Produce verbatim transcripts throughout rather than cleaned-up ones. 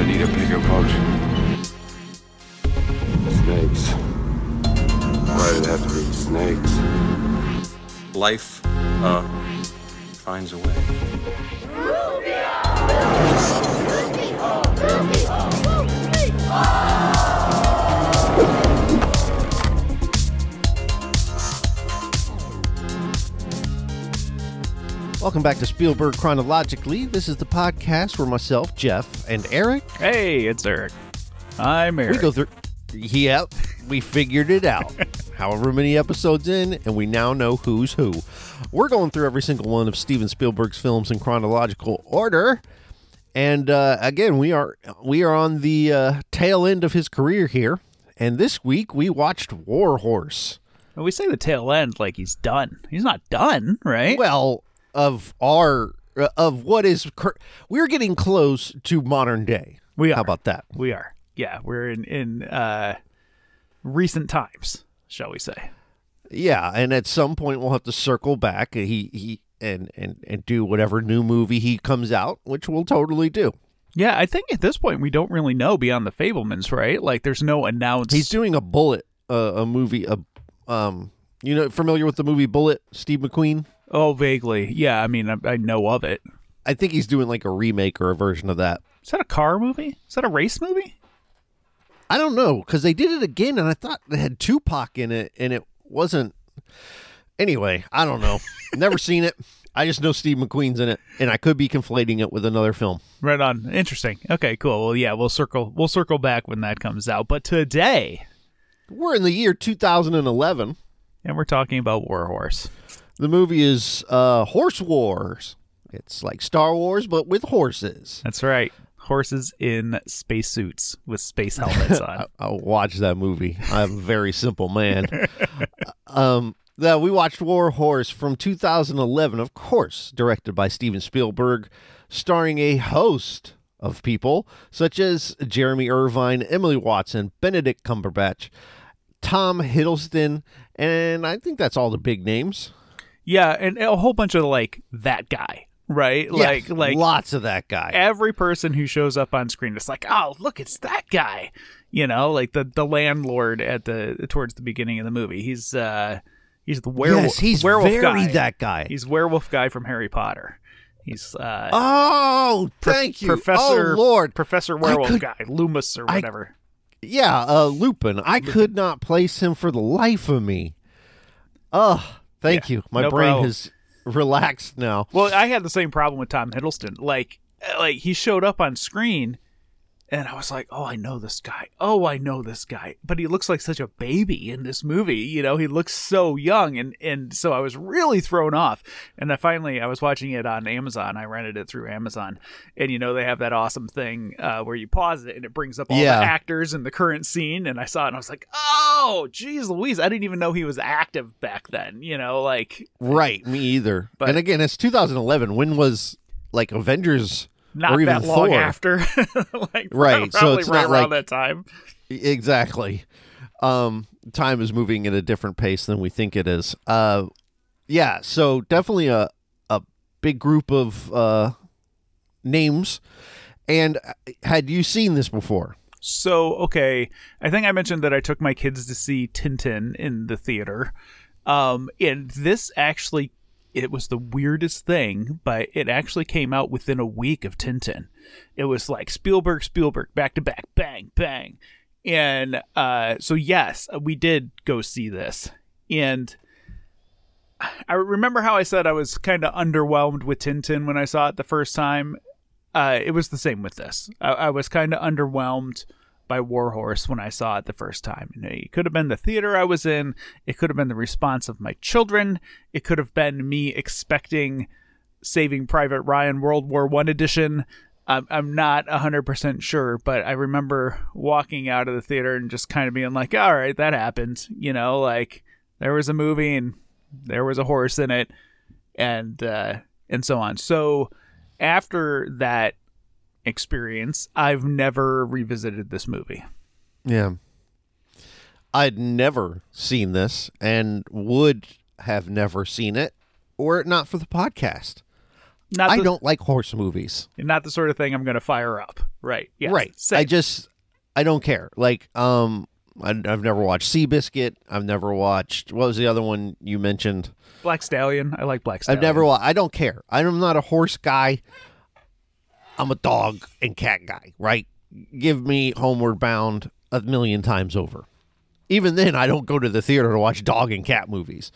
need a bigger boat. Snakes. Why did it have to be snakes? Life, uh, finds a way. Welcome back to Spielberg Chronologically. This is the podcast where myself, Jeff, and Eric. Hey, it's Eric. I'm Eric. We go through. Yep, we figured it out. However many episodes in, and we now know who's who. We're going through every single one of Steven Spielberg's films in chronological order. And uh, again, we are we are on the uh, tail end of his career here. And this week we watched War Horse. Well, we say the tail end like he's done. He's not done, right? Well, of our uh, of what is cur- we're getting close to modern day. We are. How about that? We are. Yeah, we're in in uh, recent times, shall we say? Yeah, and at some point we'll have to circle back. He he and and and do whatever new movie he comes out, which we'll totally do. Yeah, I think at this point we don't really know beyond the Fabelmans, right? Like, there's no announced. He's doing a Bullet, uh, a movie. A, um, you know, familiar with the movie Bullet? Steve McQueen. Oh, vaguely. Yeah, I mean, I, I know of it. I think he's doing like a remake or a version of that. Is that a car movie? Is that a race movie? I don't know, because they did it again, and I thought they had Tupac in it, and it wasn't. Anyway, I don't know. Never seen it. I just know Steve McQueen's in it, and I could be conflating it with another film. Right on. Interesting. Okay, cool. Well, yeah, we'll circle. We'll circle back when that comes out. But today, we're in the year two thousand eleven, and we're talking about War Horse. The movie is uh, Horse Wars. It's like Star Wars, but with horses. That's right. Horses in spacesuits with space helmets on. I'll watch that movie. I'm a very simple man. um, that we watched War Horse from two thousand eleven, of course, directed by Steven Spielberg, starring a host of people such as Jeremy Irvine, Emily Watson, Benedict Cumberbatch, Tom Hiddleston, and I think that's all the big names. Yeah, and a whole bunch of like that guy. Right? Yeah, like like lots of that guy. Every person who shows up on screen is like, oh, look, it's that guy. You know, like the, the landlord at the towards the beginning of the movie. He's uh he's the werewolf. Yes, he's werewolf very guy. that guy. He's werewolf guy from Harry Potter. He's uh Oh, thank Pro- you. Professor oh Lord. Professor Werewolf could, guy, Loomis or whatever. I, yeah, uh Lupin. I Lupin. could not place him for the life of me. Oh, thank yeah, you. My no brain problem. has relaxed now. Well, I had the same problem with Tom Hiddleston. Like, like he showed up on screen, and I was like, "Oh, I know this guy. Oh, I know this guy." But he looks like such a baby in this movie. You know, he looks so young, and and so I was really thrown off. And then finally, I was watching it on Amazon. I rented it through Amazon, and you know they have that awesome thing uh, where you pause it and it brings up all yeah. the actors in the current scene. And I saw it, and I was like, "Oh, geez, Louise! I didn't even know he was active back then." You know, like right, me either. But, and again, it's two thousand eleven. When was like Avengers? Not or even that long Thor. after. like, right. Probably So it's right not around like, that time. Exactly. Um, time is moving at a different pace than we think it is. Uh, yeah. So definitely a, a big group of uh, names. And had you seen this before? So, okay. I think I mentioned that I took my kids to see Tintin in the theater. Um, and this actually It was the weirdest thing, but it actually came out within a week of Tintin. It was like Spielberg, Spielberg, back to back, bang, bang. And uh, so, yes, we did go see this. And I remember how I said I was kind of underwhelmed with Tintin when I saw it the first time. Uh, it was the same with this. I, I was kind of underwhelmed by War Horse when I saw it the first time. You know, it could have been the theater I was in. It could have been the response of my children. It could have been me expecting Saving Private Ryan World War One edition. I'm, I'm not one hundred percent sure, but I remember walking out of the theater and just kind of being like, all right, that happened. You know, like there was a movie and there was a horse in it and, uh, and so on. So after that experience, I've never revisited this movie. Yeah. I'd never seen this and would have never seen it were it not for the podcast. Not I the, don't like horse movies. Not the sort of thing I'm going to fire up, right. Yeah. right. Same. I just I don't care. Like um, I, I've never watched Seabiscuit. I've never watched what was the other one you mentioned? Black Stallion. I like Black Stallion. I've never watched. I don't care. I'm not a horse guy. I'm a dog and cat guy. Right? Give me Homeward Bound a million times over. Even then, I don't go to the theater to watch dog and cat movies.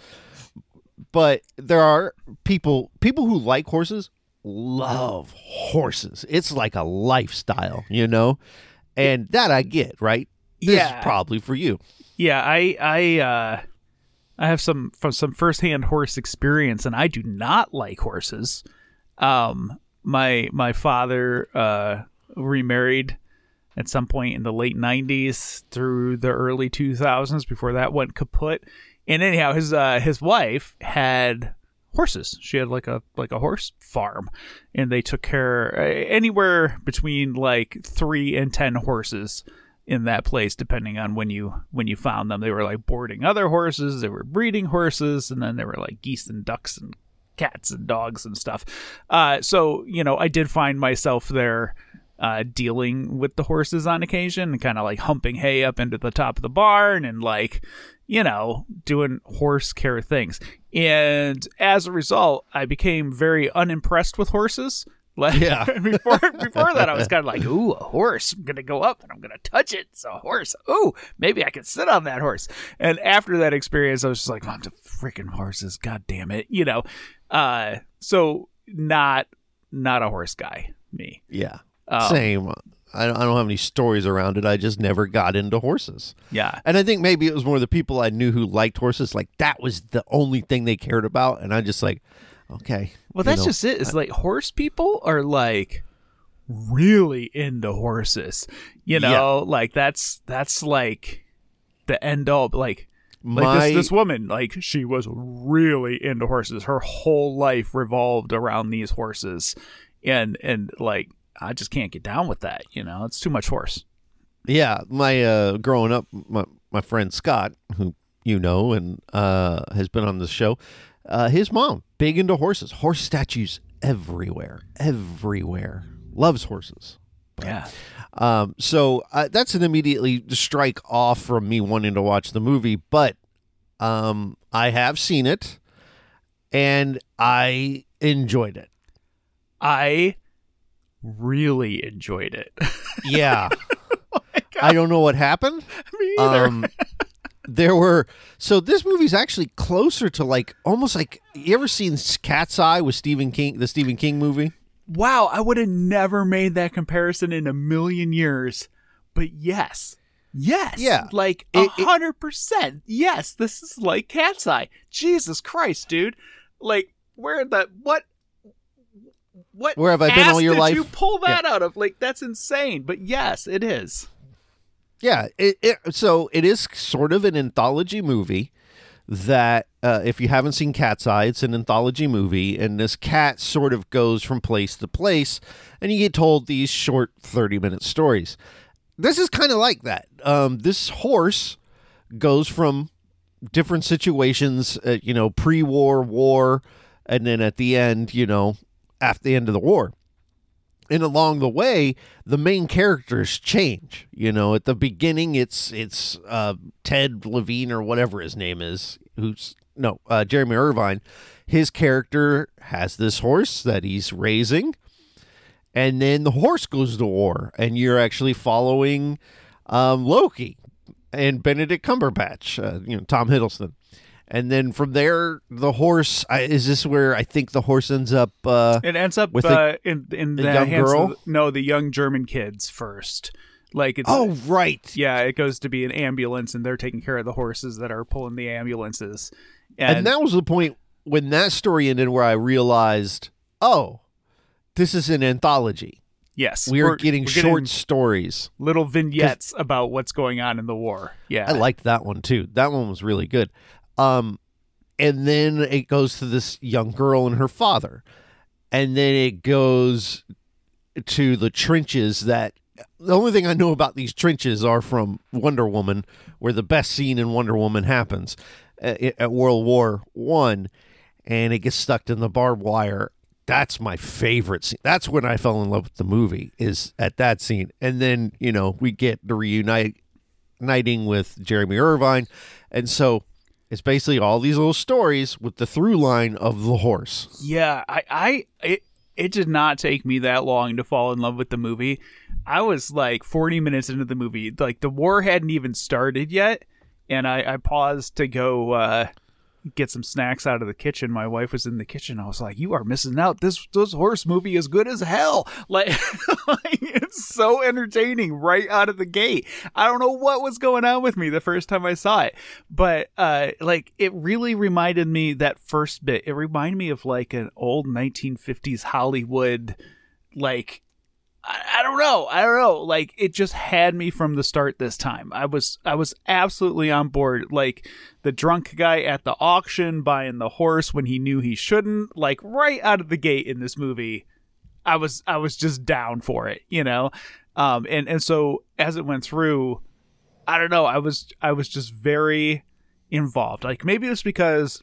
But there are people people who like horses love horses. It's like a lifestyle, you know? And that I get, right? This Yeah. is probably for you. Yeah, I I uh I have some from some firsthand horse experience, and I do not like horses. Um, my my father uh remarried at some point in the late nineties through the early two thousands before that went kaput. And anyhow, his uh, his wife had horses. She had like a like a horse farm, and they took care uh, anywhere between like three and ten horses in that place, depending on when you when you found them. They were like boarding other horses, they were breeding horses, and then there were like geese and ducks and cats and dogs and stuff. Uh, so you know, I did find myself there. Uh, dealing with the horses on occasion and kind of like humping hay up into the top of the barn and like, you know, doing horse care things. And as a result, I became very unimpressed with horses. Like, Yeah. before before that, I was kind of like, ooh, a horse. I'm going to go up and I'm going to touch it. It's a horse. Ooh, maybe I can sit on that horse. And after that experience, I was just like, I'm the freaking horses. God damn it. You know, uh, so not, not a horse guy, me. Yeah. Um, Same. I don't, I don't have any stories around it. I just never got into horses. Yeah. And I think maybe it was more the people I knew who liked horses. Like that was the only thing they cared about. And I just like, okay. Well, you that's know, just it. It's like horse people are like really into horses. You know, like that's that's like the end all. Like, like my this this woman, like she was really into horses. Her whole life revolved around these horses, and and like I just can't get down with that. You know, it's too much horse. yeah, my uh, growing up, my my friend Scott, who you know and uh, has been on the show, uh, his mom big into horses, horse statues everywhere, everywhere. Loves horses. Yeah. Um, so uh, that's an immediately strike off from me wanting to watch the movie, but um, I have seen it and I enjoyed it. I really enjoyed it. Yeah. I don't know what happened. Me either. Um, there were so this movie's actually closer to like almost like you ever seen Cat's Eye with Stephen King, the Stephen King movie? Wow, I would have never made that comparison in a million years. But yes. Yes. Yeah. Like a It- it- hundred percent. Yes, this is like Cat's Eye. Jesus Christ, dude. Like, where the what what Where have I been ass all your did life? you pull that out of? Like, that's insane. But yes, it is. Yeah, it, it, so it is sort of an anthology movie that uh, if you haven't seen Cat's Eye, it's an anthology movie, and this cat sort of goes from place to place, and you get told these short thirty-minute stories. This is kind of like that. Um, this horse goes from different situations, uh, you know, pre-war, war, and then at the end, you know, after the end of the war. And along the way, the main characters change. You know, at the beginning, it's it's uh, Ted Levine or whatever his name is, who's no uh, Jeremy Irvine. His character has this horse that he's raising, and then the horse goes to war, and you're actually following um, Loki and Benedict Cumberbatch, uh, you know, Tom Hiddleston. And then from there, the horse, I, is this where I think the horse ends up? Uh, It ends up With uh, a- in in a the young hands girl? Of the, no, the young German kids first. Like it's oh, right. yeah, it goes to be an ambulance, and they're taking care of the horses that are pulling the ambulances. And, And that was the point when that story ended where I realized, oh, this is an anthology. yes, We are we're- getting we're short stories. little vignettes about what's going on in the war. Yeah, I liked that one too. That one was really good. Um, and then it goes to this young girl and her father. And then it goes to the trenches that the only thing I know about these trenches are from Wonder Woman, where the best scene in Wonder Woman happens at, at World War One, and it gets stuck in the barbed wire. that's my favorite scene. That's when I fell in love with the movie, is at that scene. And then, you know, we get the reunite uniting with Jeremy Irvine. And so it's basically all these little stories with the through line of the horse. Yeah, I, I it, it did not take me that long to fall in love with the movie. I was like forty minutes into the movie. Like the war hadn't even started yet. And I, I paused to go uh, get some snacks out of the kitchen. My wife was in the kitchen. I was like, "You are missing out. This this horse movie is good as hell. Like, like it's so entertaining right out of the gate." I don't know what was going on with me the first time I saw it, but uh, like it really reminded me, that first bit. It reminded me of like an old nineteen fifties Hollywood, like. I don't know. I don't know. Like, it just had me from the start this time. I was I was absolutely on board. Like, the drunk guy at the auction buying the horse when he knew he shouldn't. Like, right out of the gate in this movie, I was I was just down for it, you know? Um, and, and so, as it went through, I don't know. I was I was just very involved. Like, maybe it was because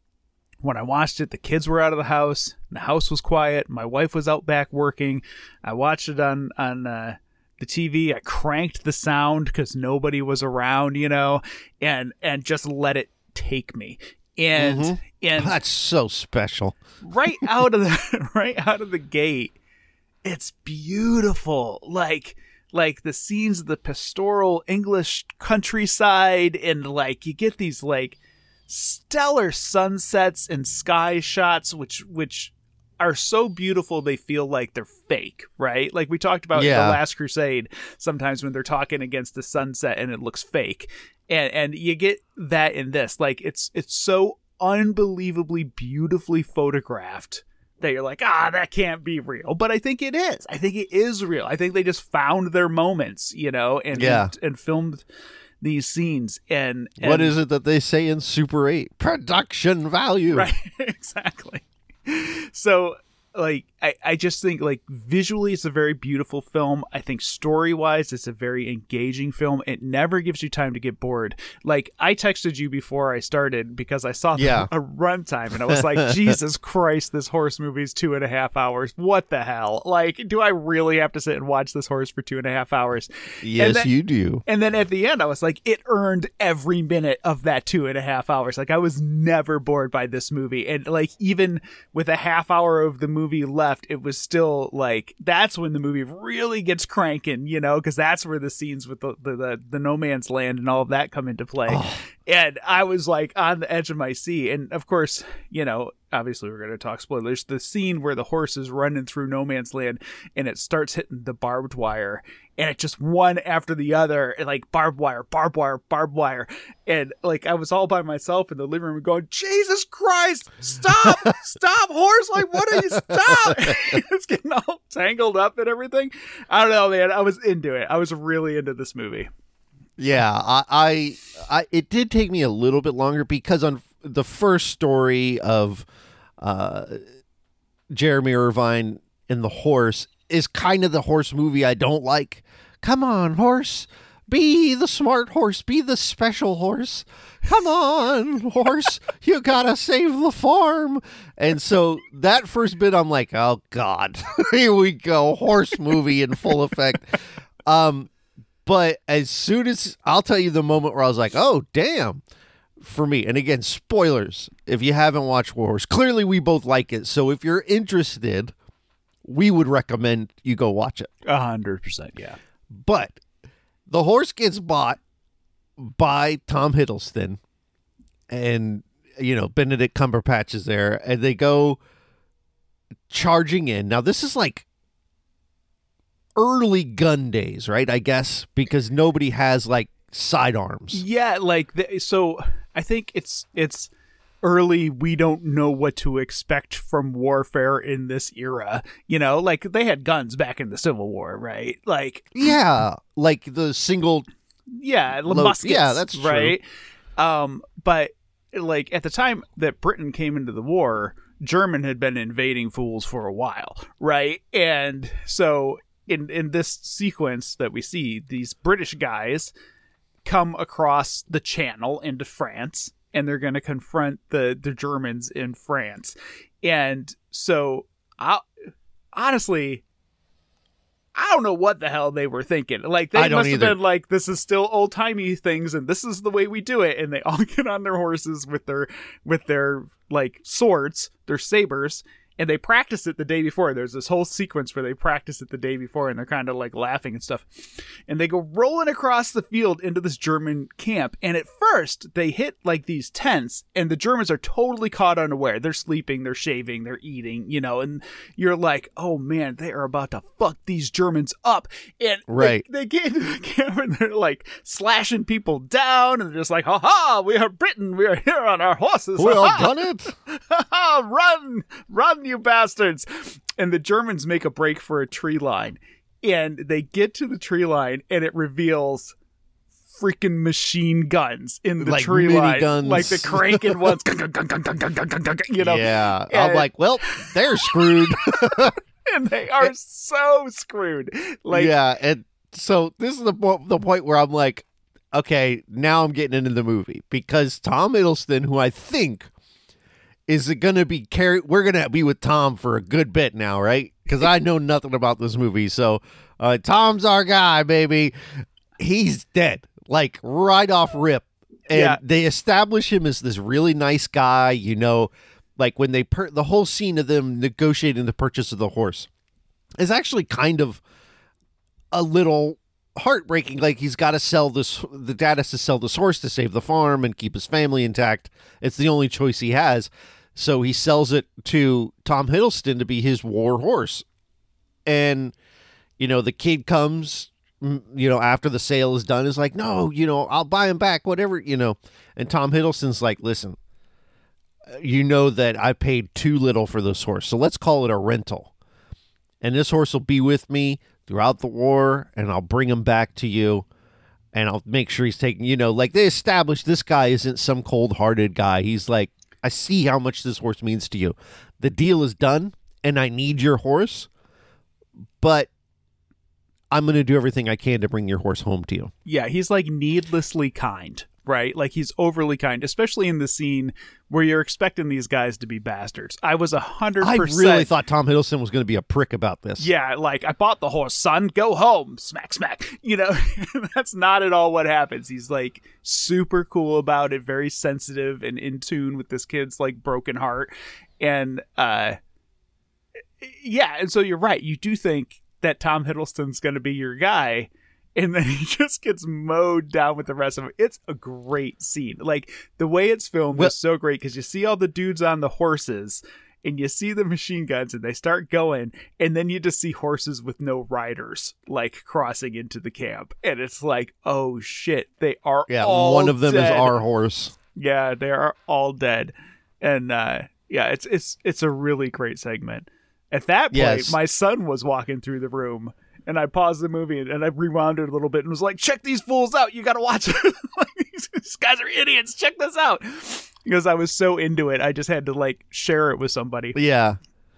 when I watched it, the kids were out of the house. The house was quiet. My wife was out back working. I watched it on on uh, the T V. I cranked the sound because nobody was around, you know, and and just let it take me. And Mm-hmm. and That's so special. right out of the right out of the gate, it's beautiful. Like like the scenes of the pastoral English countryside, and like you get these like stellar sunsets and sky shots, which which are so beautiful they feel like they're fake, right? Like we talked about Yeah. in The Last Crusade, sometimes when they're talking against the sunset and it looks fake, and and you get that in this. Like it's it's so unbelievably beautifully photographed that you're like, ah, that can't be real. But I think it is. I think it is real. I think they just found their moments, you know, and Yeah. and, and filmed these scenes. And, and What is it that they say in Super eight? Production value. right? Exactly. So like I, I just think like visually it's a very beautiful film. I think story wise it's a very engaging film. It never gives you time to get bored. Like I texted you before I started because I saw the, Yeah. a runtime and I was like, Jesus Christ, this horse movie is two and a half hours. What the hell? Like, do I really have to sit and watch this horse for two and a half hours? Yes, And then- you do. And then at the end, I was like, it earned every minute of that two and a half hours. Like, I was never bored by this movie. And, like, even with a half hour of the movie left, it was still, like, that's when the movie really gets cranking, you know, because that's where the scenes with the, the, the, the no man's land and all of that come into play. Oh. And I was, like, on the edge of my seat. And, of course, you know, obviously we're going to talk spoilers. The scene where the horse is running through no man's land and it starts hitting the barbed wire, and it just one after the other, and like barbed wire, barbed wire, barbed wire. And like I was all by myself in the living room going, Jesus Christ, stop, stop, horse. Like, what are you, stop? It's getting all tangled up and everything. I don't know, man. I was into it. I was really into this movie. Yeah, I, I, I, it did take me a little bit longer because on the first story of uh, Jeremy Irvine and the horse is kind of the horse movie I don't like. Come on, horse. Be the smart horse. Be the special horse. Come on, horse. You gotta save the farm. And so that first bit, I'm like, oh, God. Here we go. Horse movie in full effect. Um, but as soon as, I'll tell you the moment where I was like, oh, damn. For me, and again, spoilers, if you haven't watched War Horse, clearly we both like it. So if you're interested, we would recommend you go watch it. A hundred percent. Yeah. But the horse gets bought by Tom Hiddleston, and you know Benedict Cumberbatch is there, and they go charging in. Now this is like early gun days, right? I guess because nobody has like sidearms. Yeah. Like, the, so I think it's, it's, early, we don't know what to expect from warfare in this era. You know, like they had guns back in the Civil War, right? Like, Yeah, like the single. yeah, Lo- muskets, yeah, that's true. right. Um, but like at the time that Britain came into the war, German had been invading fools for a while, right? And so in in this sequence that we see, these British guys come across the channel into France, and they're going to confront the, the Germans in France. And so I, honestly, I don't know what the hell they were thinking. Like, they I don't must have either. been like, this is still old timey things, and this is the way we do it. And they all get on their horses with their with their like swords, their sabers, and they practice it the day before. There's this whole sequence where they practice it the day before, and they're kind of like laughing and stuff. And they go rolling across the field into this German camp. And at first, they hit like these tents, and the Germans are totally caught unaware. They're sleeping, they're shaving, they're eating, you know, and you're like, oh man, they are about to fuck these Germans up. And Right. they, they get into the camp, and they're like slashing people down, and they're just like, ha ha, we are Britain, we are here on our horses. We all ha-ha. done it. Run, run, you bastards. And the Germans make a break for a tree line, and they get to the tree line, and it reveals freaking machine guns in the Like tree mini line, guns. like the cranking ones. You know, Yeah. I'm And- like, well, they're screwed. and they are so screwed. Like, yeah. And so this is the, po- the point where I'm like, okay, now I'm getting into the movie because Tom Hiddleston, who I think is going to be carry, we're going to be with Tom for a good bit now, right? Because I know nothing about this movie. So uh, Tom's our guy, baby. He's dead, like right off rip. And Yeah. they establish him as this really nice guy, you know, like when they, per- the whole scene of them negotiating the purchase of the horse is actually kind of a little heartbreaking. Like he's got to sell this, the dad has to sell this horse to save the farm and keep his family intact. It's the only choice he has. So he sells it to Tom Hiddleston to be his war horse. And, you know, the kid comes, mm, you know, after the sale is done, is like, no, you know, I'll buy him back, whatever, you know. And Tom Hiddleston's like, listen, you know that I paid too little for this horse, so let's call it a rental. And this horse will be with me throughout the war, and I'll bring him back to you, and I'll make sure he's taking, you know, like they established this guy isn't some cold-hearted guy. He's like, I see how much this horse means to you. The deal is done, and I need your horse, but I'm going to do everything I can to bring your horse home to you. yeah, he's like needlessly kind, right? Like he's overly kind, especially in the scene where you're expecting these guys to be bastards. I was a hundred I percent. really thought Tom Hiddleston was going to be a prick about this. Yeah, like, I bought the horse, son. Go home. Smack, smack. You know, that's not at all what happens. He's, like, super cool about it, very sensitive and in tune with this kid's, like, broken heart. And, uh, yeah, and so you're right. You do think that Tom Hiddleston's going to be your guy, and then he just gets mowed down with the rest of it. It's a great scene. Like, the way it's filmed Well- is so great because you see all the dudes on the horses, and you see the machine guns, and they start going, and then you just see horses with no riders, like, crossing into the camp. And it's like, oh, shit, they are Yeah, all one of them dead. is our horse. Yeah, they are all dead. And, uh, yeah, it's it's it's a really great segment. At that point, Yes. my son was walking through the room, and I paused the movie and, and I rewound it a little bit and was like, check these fools out. You got to watch it. Like, these, these guys are idiots. Check this out. Because I was so into it, I just had to, like, share it with somebody. Yeah.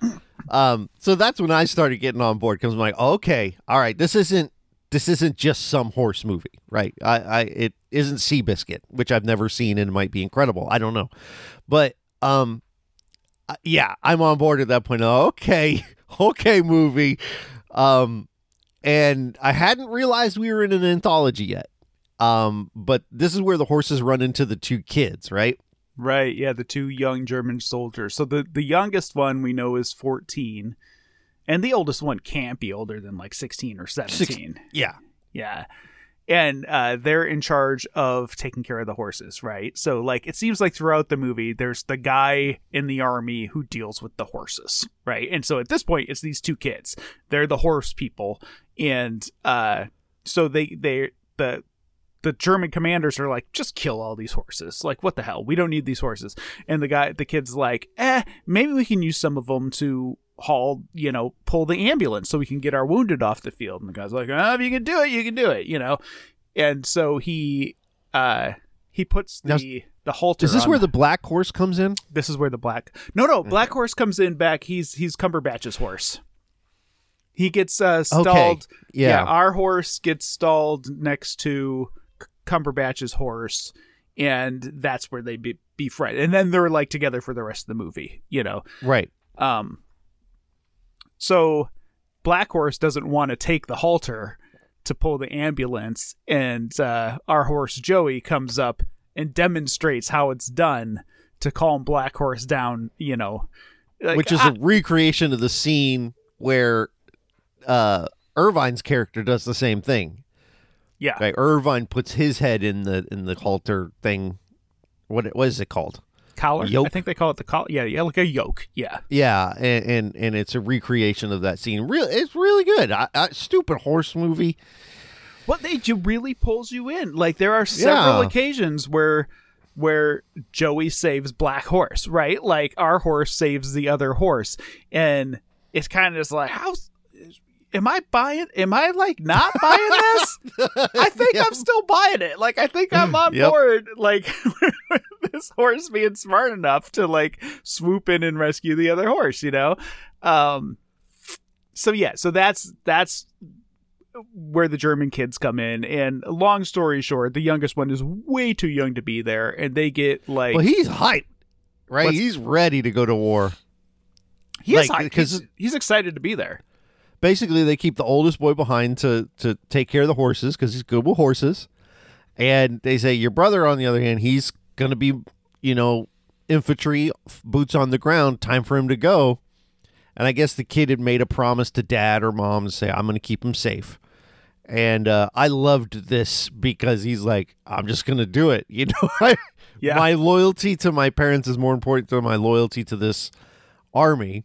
Um, so that's when I started getting on board because I'm like, okay, all right, this isn't this isn't just some horse movie, right? I, I it isn't Seabiscuit, which I've never seen and might be incredible. I don't know, but um, uh, yeah, I'm on board at that point. Okay, okay, movie. Um, and I hadn't realized we were in an anthology yet. Um, but this is where the horses run into the two kids, right? Right, yeah, the two young German soldiers. So the, the youngest one we know is fourteen, and the oldest one can't be older than like sixteen or seventeen. Yeah. Yeah. And uh, they're in charge of taking care of the horses, right? So, like, it seems like throughout the movie, there's the guy in the army who deals with the horses, right? And so at this point, it's these two kids. They're the horse people. And uh, so they, they, the, the German commanders are like, just kill all these horses. Like, what the hell? We don't need these horses. And the guy, the kid's like, eh, maybe we can use some of them to haul, you know, pull the ambulance so we can get our wounded off the field. And the guy's like, oh, if you can do it, you can do it, you know? And so he, uh, he puts the, Now, the halter Is this on- where the black horse comes in? this is where the black, no, no, black horse comes in back. He's, he's Cumberbatch's horse. He gets, uh, stalled. Okay. Yeah. Our horse gets stalled next to Cumberbatch's horse. And that's where they be, befriend. And then they're like together for the rest of the movie, you know? Right. Um, So Black Horse doesn't want to take the halter to pull the ambulance, and uh, our horse Joey comes up and demonstrates how it's done to calm Black Horse down, you know. Like, Which is I- a recreation of the scene where uh, Irvine's character does the same thing. yeah. Right? Irvine puts his head in the in the halter thing. What what is it called? Collar? Yoke? I think they call it the collar. Yeah, yeah, like a yoke. Yeah. Yeah, and and, and it's a recreation of that scene. Real, it's really good. I, I, stupid horse movie. What they do really pulls you in. Like there are several Yeah. occasions where where Joey saves Black Horse, right? Like our horse saves the other horse, and it's kind of just like, how am I buying? Am I like not buying this? I think Yep. I'm still buying it. Like I think I'm on Yep. board. Like this horse being smart enough to like swoop in and rescue the other horse. You know. Um. So yeah. So that's that's. where the German kids come in, and long story short, the youngest one is way too young to be there, and they get like Well, he's hyped, right? What's- He's ready to go to war. he is like, hyped. 'cause- he's, he's excited to be there. Basically, they keep the oldest boy behind to to take care of the horses because he's good with horses, and they say your brother, on the other hand, he's gonna be, you know, infantry, boots on the ground. Time for him to go. And I guess the kid had made a promise to dad or mom to say, I'm going to keep him safe. And uh, I loved this because he's like, I'm just going to do it. You know, I, Yeah. my loyalty to my parents is more important than my loyalty to this army.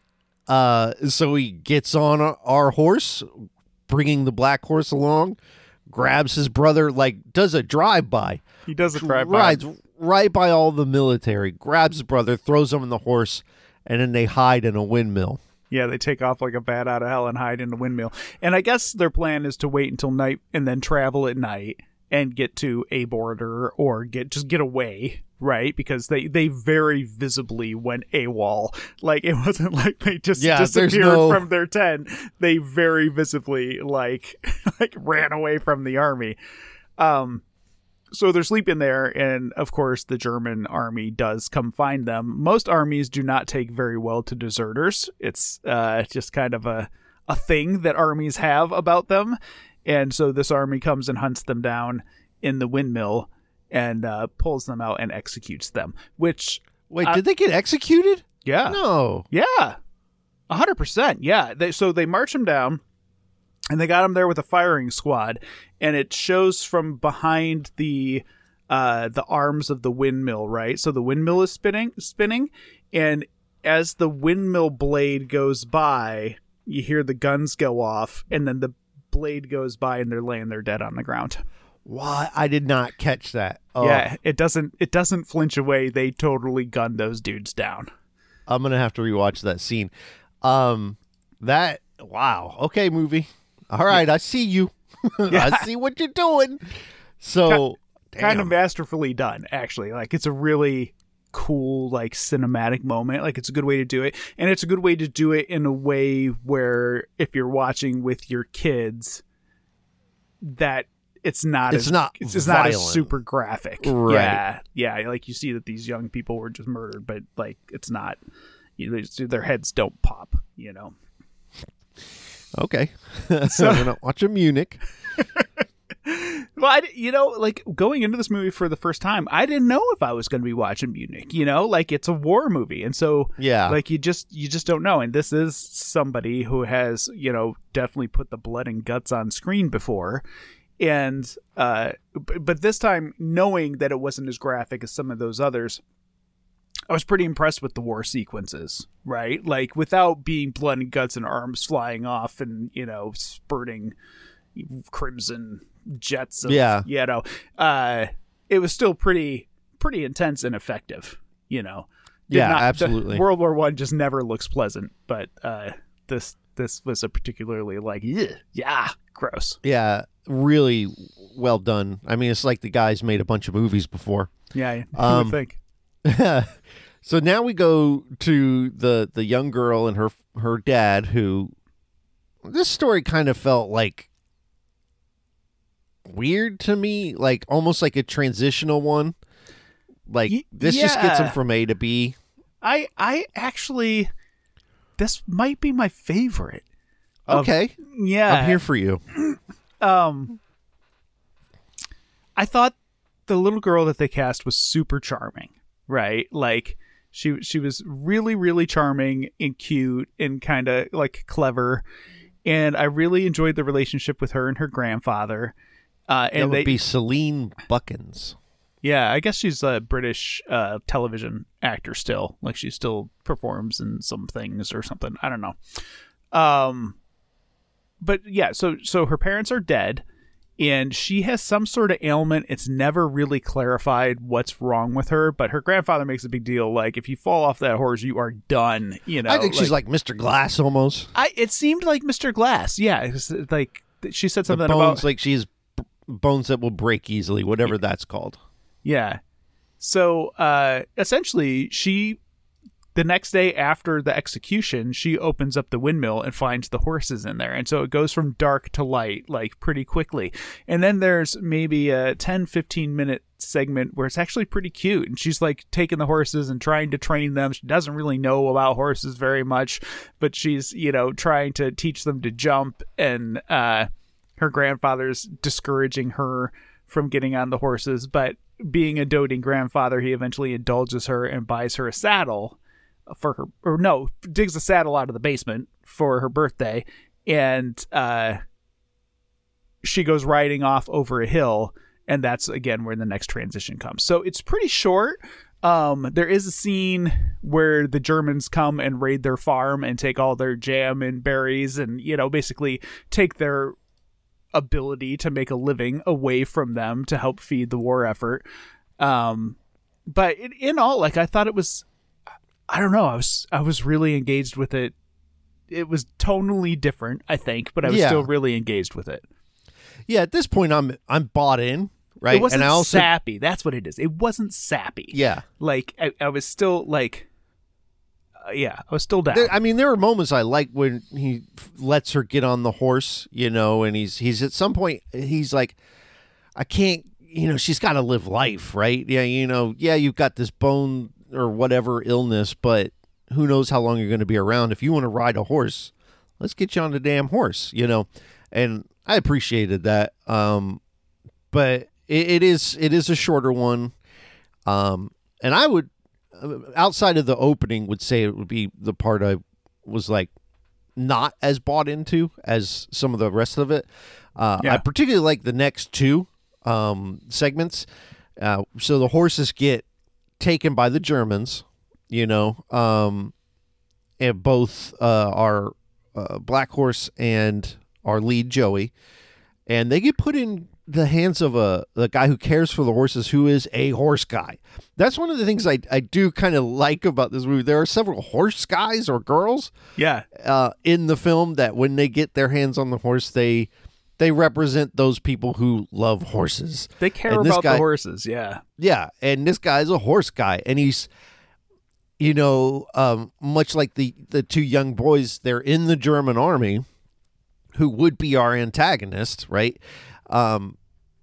Uh, so he gets on our, our horse, bringing the Black Horse along, grabs his brother, like does a drive-by. He does a drive by. Rides right by all the military, grabs his brother, throws him on the horse, and then they hide in a windmill. Yeah, they take off like a bat out of hell and hide in the windmill. And I guess their plan is to wait until night and then travel at night and get to a border or get just get away, right? Because they, they very visibly went AWOL. Like it wasn't like they just Yeah, there's disappeared no- from their tent. They very visibly like like ran away from the army. Um So they're sleeping there, and of course the German army does come find them. Most armies do not take very well to deserters. It's uh, just kind of a, a thing that armies have about them. And so this army comes and hunts them down in the windmill and uh, pulls them out and executes them. Which, Wait, Uh, did they get executed? yeah. No. Yeah. one hundred percent. Yeah. They, so they march him down. And they got him there with a firing squad, and it shows from behind the uh, the arms of the windmill, right? So the windmill is spinning, spinning, and as the windmill blade goes by, you hear the guns go off, and then the blade goes by, and they're laying there dead on the ground. Why? I did not catch that. Oh, Yeah, it doesn't it doesn't flinch away. They totally gun those dudes down. I'm going to have to rewatch that scene. Um, that, wow. Okay, movie. All right, I see you. I see what you're doing. So, Kind damn. of masterfully done, actually. Like it's a really cool, like cinematic moment. Like it's a good way to do it, and it's a good way to do it in a way where if you're watching with your kids, that it's not It's as, not it's, it's not as violent. super graphic. Right. Yeah, yeah. Like you see that these young people were just murdered, but like it's not. You know, they- their heads don't pop. You know. Okay. So, we're not watching Munich. Well, I, you know, like going into this movie for the first time, I didn't know if I was going to be watching Munich. You know, like it's a war movie, and so Yeah. like you just you just don't know. And this is somebody who has, you know, definitely put the blood and guts on screen before, and uh, b- but this time knowing that it wasn't as graphic as some of those others, I was pretty impressed with the war sequences, right? Like without being blood and guts and arms flying off and, you know, spurting crimson jets of, Yeah. you know, uh, it was still pretty, pretty intense and effective, you know. Did Yeah, not- absolutely. World War One just never looks pleasant, but uh, this, this was a particularly like, yeah, yeah, gross. Yeah, really well done. I mean, it's like the guys made a bunch of movies before. Yeah, you Um, would think. So now we go to the the young girl and her her dad, who this story kind of felt like weird to me, like almost like a transitional one. Like Y- this just gets yeah. him from A to B. I I actually this might be my favorite. Of, Okay. Yeah. I'm here for you. Um, I thought the little girl that they cast was super charming, right? Like she she was really, really charming and cute and kind of like clever. And I really enjoyed the relationship with her and her grandfather. Uh, and That would they, be Celine Buckins. yeah, I guess she's a British uh, television actor still. Like she still performs in some things or something. I don't know. Um, but yeah, so so her parents are dead, and she has some sort of ailment. It's never really clarified what's wrong with her, but her grandfather makes a big deal. Like if you fall off that horse, you are done. You know, I think she's like Mister Glass almost. I. It seemed like Mister Glass. Yeah, it's like she said The something bones, about like she's b- bones that will break easily, whatever that's called. yeah. So uh, essentially, she. The next day after the execution, she opens up the windmill and finds the horses in there. And so it goes from dark to light, like pretty quickly. And then there's maybe a ten, fifteen minute segment where it's actually pretty cute. And she's like taking the horses and trying to train them. She doesn't really know about horses very much, but she's, you know, trying to teach them to jump. And uh, her grandfather's discouraging her from getting on the horses. But being a doting grandfather, he eventually indulges her and buys her a saddle for her, or no, digs a saddle out of the basement for her birthday, and uh, she goes riding off over a hill, and that's again where the next transition comes. So it's pretty short. Um, there is a scene where the Germans come and raid their farm and take all their jam and berries, and you know basically take their ability to make a living away from them to help feed the war effort. Um, but in, in all, like I thought it was. I don't know. I was I was really engaged with it. It was tonally different, I think, but I was Yeah. still really engaged with it. Yeah, at this point, I'm I'm bought in, right? It wasn't and I also, sappy. That's what it is. It wasn't sappy. yeah. Like I, I was still like, uh, yeah, I was still down. There, I mean, there are moments I like when he f- lets her get on the horse, you know, and he's he's at some point he's like, I can't, you know, she's got to live life, right? Yeah, you know, yeah, you've got this bone or whatever illness, but who knows how long you're going to be around. If you want to ride a horse, let's get you on the damn horse, you know. And I appreciated that. Um, but it, it is it is a shorter one. Um, and I would, outside of the opening, would say it would be the part I was like not as bought into as some of the rest of it. Uh, Yeah. I particularly like the next two um, segments. Uh, so the horses get taken by the Germans, you know, um, and both uh, our uh, Black Horse and our lead Joey, and they get put in the hands of a the guy who cares for the horses, who is a horse guy. That's one of the things I I do kind of like about this movie. There are several horse guys or girls, yeah, uh, in the film that when they get their hands on the horse, they they represent those people who love horses. they care And this about guy- the horses. Yeah, Yeah, and this guy's a horse guy, and he's, you know, um, much like the the two young boys, they're in the German army, who would be our antagonist, right? Um,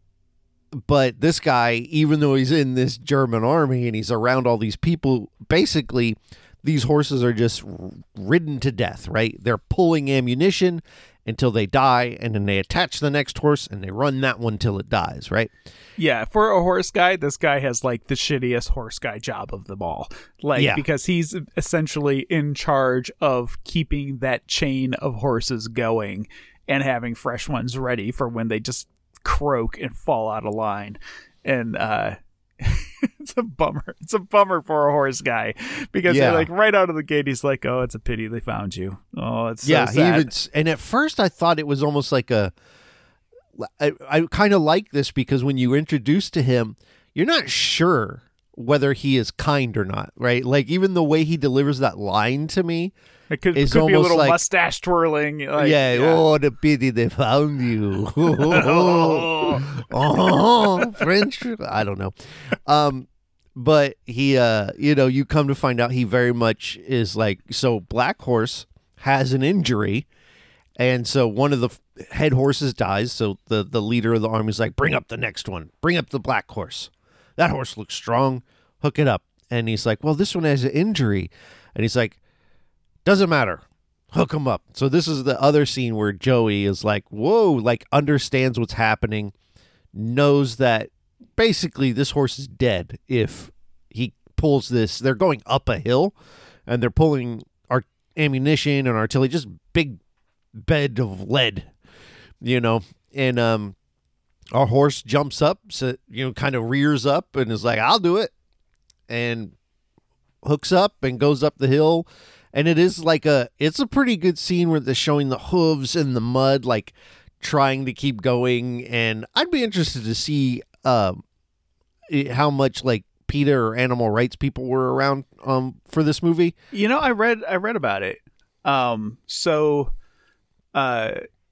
but this guy, even though he's in this German army and he's around all these people, basically these horses are just r- ridden to death, right? They're pulling ammunition until they die, and then they attach the next horse and they run that one till it dies, right? yeah. For a horse guy, this guy has like the shittiest horse guy job of them all. Like Yeah. because he's essentially in charge of keeping that chain of horses going and having fresh ones ready for when they just croak and fall out of line. And uh it's a bummer. It's a bummer for a horse guy because Yeah. like right out of the gate he's like, "Oh, it's a pity they found you. Oh, it's so yeah, he sad." even, s- and at first I thought it was almost like a. I, I kind of like this because when you introduce to him, you're not sure whether he is kind or not, right? Like even the way he delivers that line to me, It could, it's could be a almost little like- mustache twirling. Like, yeah, oh, the pity they found you. oh, oh, French. I don't know. Um, but he, uh, you know, you come to find out he very much is like, so Black Horse has an injury. And so one of the f- head horses dies. So the, the leader of the army is like, bring up the next one. Bring up the Black Horse. That horse looks strong. Hook it up. And he's like, well, this one has an injury. And he's like, doesn't matter. hook him up. So this is the other scene where Joey is like, whoa, like understands what's happening, knows that basically this horse is dead if he pulls this. They're going up a hill and they're pulling our ammunition and artillery, just big bed of lead, you know, and um, our horse jumps up, so, you know, kind of rears up and is like, I'll do it, and hooks up and goes up the hill. And it is like a, it's a pretty good scene where they're showing the hooves in the mud, like trying to keep going. And I'd be interested to see um, how much like PETA or animal rights people were around um, for this movie. You know, I read, I read about it. Um, so, uh,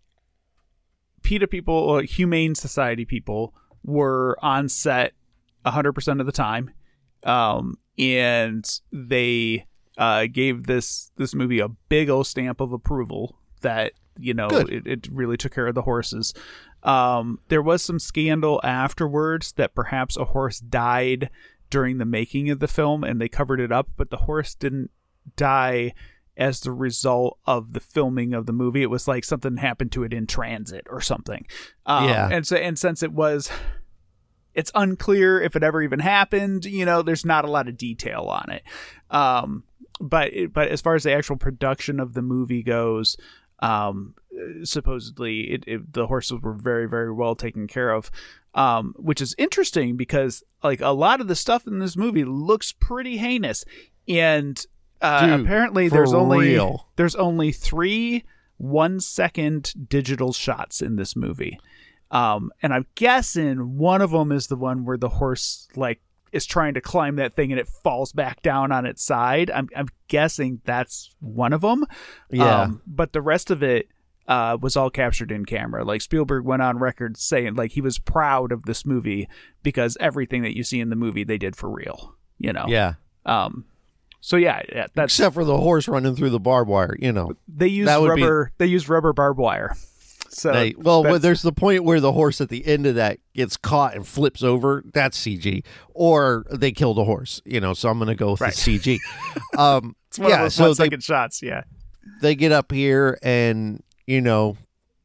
PETA people, or Humane Society people, were on set one hundred percent of the time. Um, and they uh, gave this this movie a big old stamp of approval that, you know, it, it really took care of the horses. Um, there was some scandal afterwards that perhaps a horse died during the making of the film, and they covered it up, but the horse didn't die as the result of the filming of the movie. It was like something happened to it in transit or something. Um, yeah. And so, and since it was, it's unclear if it ever even happened, you know, there's not a lot of detail on it. Um, but, but as far as the actual production of the movie goes, um, supposedly it, it, the horses were very, very well taken care of. Um, which is interesting because like a lot of the stuff in this movie looks pretty heinous, and Uh, Dude, apparently for there's only real. there's only three one second digital shots in this movie, um, and I'm guessing one of them is the one where the horse like is trying to climb that thing and it falls back down on its side. I'm I'm guessing that's one of them. Yeah. Um, but the rest of it uh, was all captured in camera. Like Spielberg went on record saying like he was proud of this movie because everything that you see in the movie they did for real. You know. Yeah. Um. So yeah, yeah, that's Except for the horse running through the barbed wire, you know. they use that would be- rubber. They use rubber barbed wire. So They, well, that's- there's the point where the horse at the end of that gets caught and flips over. That's C G. Or they kill the horse, you know, so I'm going to go with Right. the C G. Um, it's one yeah, of those so one they, second shots. Yeah, they get up here and, you know,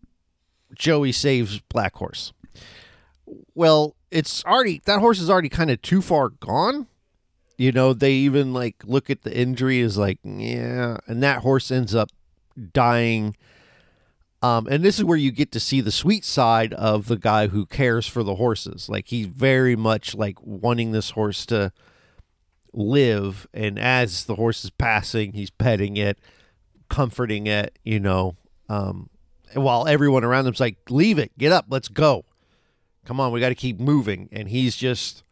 Joey saves Black Horse. Well, it's already, that horse is already kind of too far gone. You know, they even like look at the injury as like, yeah, and that horse ends up dying. Um, and this is where you get to see the sweet side of the guy who cares for the horses. Like he's very much like wanting this horse to live. And as the horse is passing, he's petting it, comforting it, you know, um, while everyone around him's like, leave it, get up, let's go. Come on, we got to keep moving. And he's just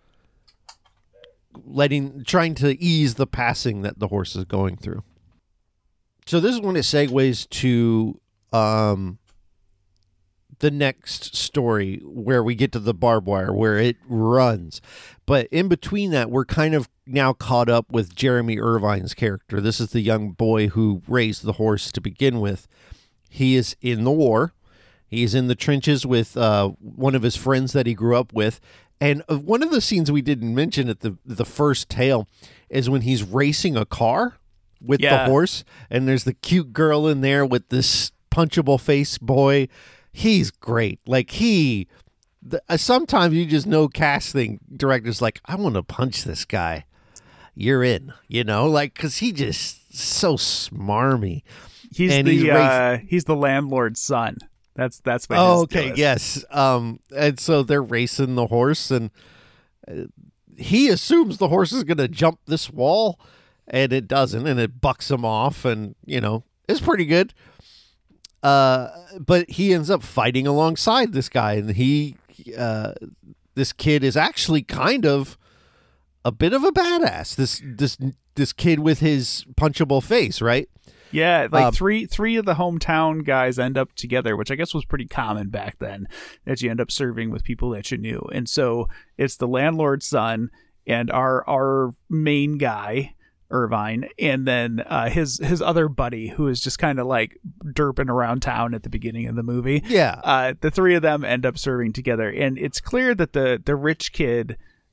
letting, trying to ease the passing that the horse is going through. So this is when it segues to um, the next story where we get to the barbed wire, where it runs. But in between that, we're kind of now caught up with Jeremy Irvine's character. This is the young boy who raised the horse to begin with. He is in the war. He's in the trenches with uh, one of his friends that he grew up with. And one of the scenes we didn't mention at the the first tale is when he's racing a car with Yeah. the horse. And there's the cute girl in there with this punchable face boy. He's great. Like he, the, uh, sometimes you just know casting directors like, I want to punch this guy. You're in, you know, like, because he just so smarmy. he's And the he's raised- uh, he's the landlord's son. That's that's what. Oh, his okay, deal is. yes. Um, and so they're racing the horse, and uh, he assumes the horse is going to jump this wall, and it doesn't, and it bucks him off, and you know it's pretty good. Uh, but he ends up fighting alongside this guy, and he, uh, this kid is actually kind of a bit of a badass. This this this kid with his punchable face, right? Yeah, like Um, three three of the hometown guys end up together, which I guess was pretty common back then, that you end up serving with people that you knew. And so it's the landlord's son and our our main guy, Irvine, and then uh, his his other buddy who is just kind of like derping around town at the beginning of the movie. Yeah. Uh, the three of them end up serving together, and it's clear that the the rich kid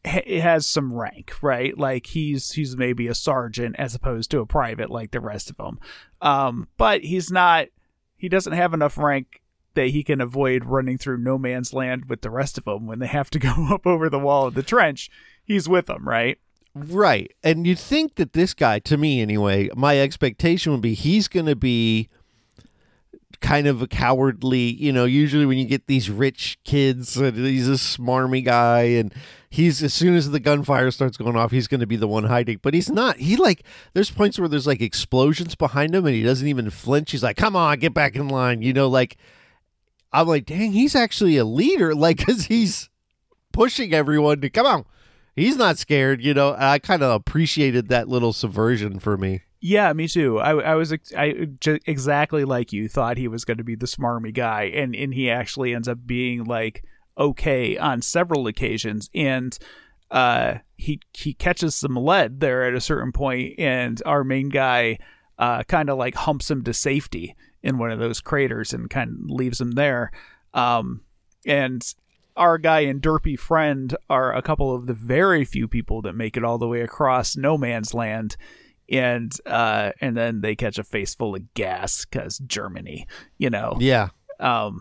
ha- has some rank, right? Like he's he's maybe a sergeant as opposed to a private like the rest of them. Um, but he's not. He doesn't have enough rank that he can avoid running through no man's land with the rest of them when they have to go up over the wall of the trench. He's with them, right? Right. And you'd think that this guy, to me anyway, my expectation would be he's going to be kind of a cowardly, you know, usually when you get these rich kids, uh, he's a smarmy guy, and he's, as soon as the gunfire starts going off, he's going to be the one hiding. But he's not. He like, there's points where there's like explosions behind him and he doesn't even flinch. He's like, come on, get back in line. You know, like, I'm like, dang, he's actually a leader, like, because he's pushing everyone to come on. He's not scared, you know. I kind of appreciated that little subversion for me. Yeah, me too. I, I was ex- I, j- exactly like you, thought he was going to be the smarmy guy, and, and he actually ends up being like okay on several occasions. And uh, he he catches some lead there at a certain point, and our main guy uh, kind of like humps him to safety in one of those craters and kind of leaves him there. Um, and our guy and derpy friend are a couple of the very few people that make it all the way across no man's land. And uh, and then they catch a face full of gas because Germany, you know. Yeah. Um,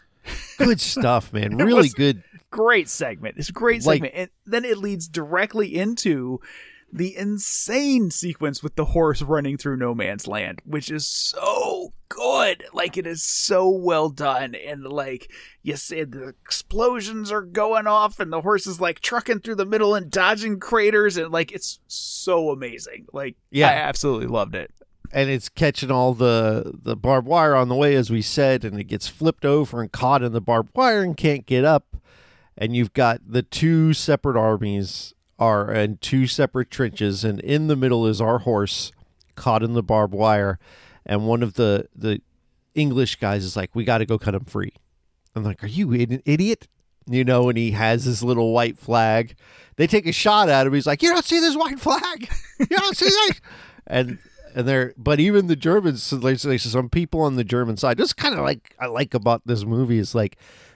good stuff, man. Really good. Great segment. It's a great Like- segment. And then it leads directly into the insane sequence with the horse running through no man's land, which is so good. Like, it is so well done. And like you said, the explosions are going off and the horse is like trucking through the middle and dodging craters, and like it's so amazing. Like, Yeah. I absolutely loved it. And it's catching all the, the barbed wire on the way, as we said, and it gets flipped over and caught in the barbed wire and can't get up. And you've got the two separate armies are in two separate trenches, and in the middle is our horse caught in the barbed wire. And one of the, the English guys is like, we got to go cut him free. I'm like, are you an idiot? You know, and he has his little white flag. They take a shot at him. He's like, you don't see this white flag? You don't see this? And and they're, but even the Germans, so there's, there's some people on the German side. This kind of like I like about this movie is like,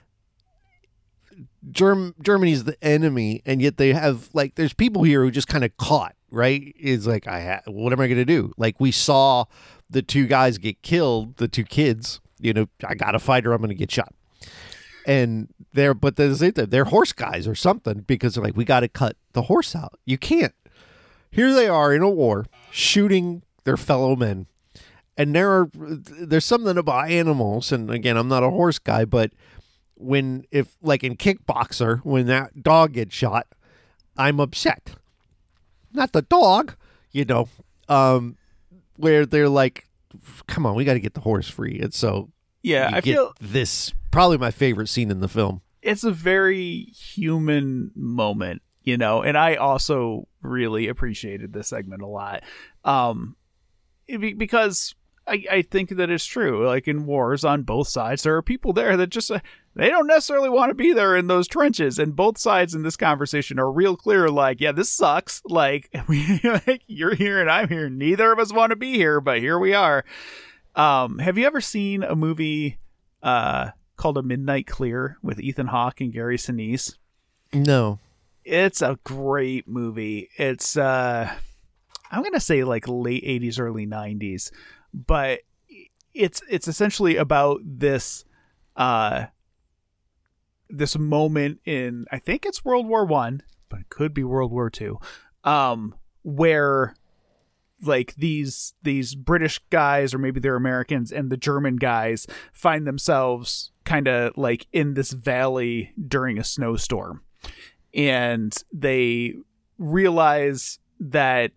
Germ- Germany's the enemy, and yet they have like there's people here who just kind of caught, right? It's like I ha- what am I going to do? Like we saw the two guys get killed, the two kids. You know, I got a fighter, I'm going to get shot. And they're but they're, they're horse guys or something, because they're like, we got to cut the horse out. You can't. Here they are in a war shooting their fellow men, and there are there's something about animals. And again, I'm not a horse guy, but when if like in Kickboxer, when that dog gets shot, I'm upset. Not the dog, you know, um, where they're like, come on, we got to get the horse free. And so Yeah, you I get feel this probably my favorite scene in the film. it's a very human moment, you know, and I also really appreciated this segment a lot. Um, it be- because I, I think that it's true. Like in wars on both sides, there are people there that just, uh, they don't necessarily want to be there in those trenches. And both sides in this conversation are real clear. Like, yeah, this sucks. Like, we, like you're here and I'm here. Neither of us want to be here, but here we are. Um, have you ever seen a movie, uh, called A Midnight Clear with Ethan Hawke and Gary Sinise? No. It's a great movie. It's, uh, I'm going to say like late eighties, early nineties, but it's, it's essentially about this, uh, this moment in, I think it's World War One, but it could be World War Two, um, where like these, these British guys, or maybe they're Americans, and the German guys find themselves kind of like in this valley during a snowstorm. And they realize that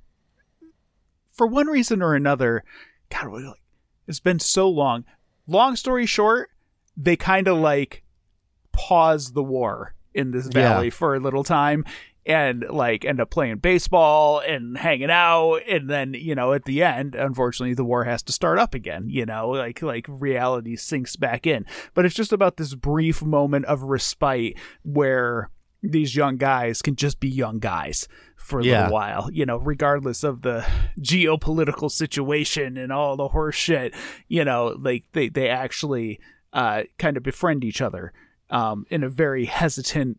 for one reason or another, God, what- it's been so long. Long story short, they kind of like pause the war in this valley Yeah. for a little time and like end up playing baseball and hanging out. And then, you know, at the end, unfortunately, the war has to start up again, you know, like, like reality sinks back in. But it's just about this brief moment of respite where these young guys can just be young guys for a Yeah. little while, you know, regardless of the geopolitical situation and all the horse shit, you know, like they, they actually uh, kind of befriend each other um, in a very hesitant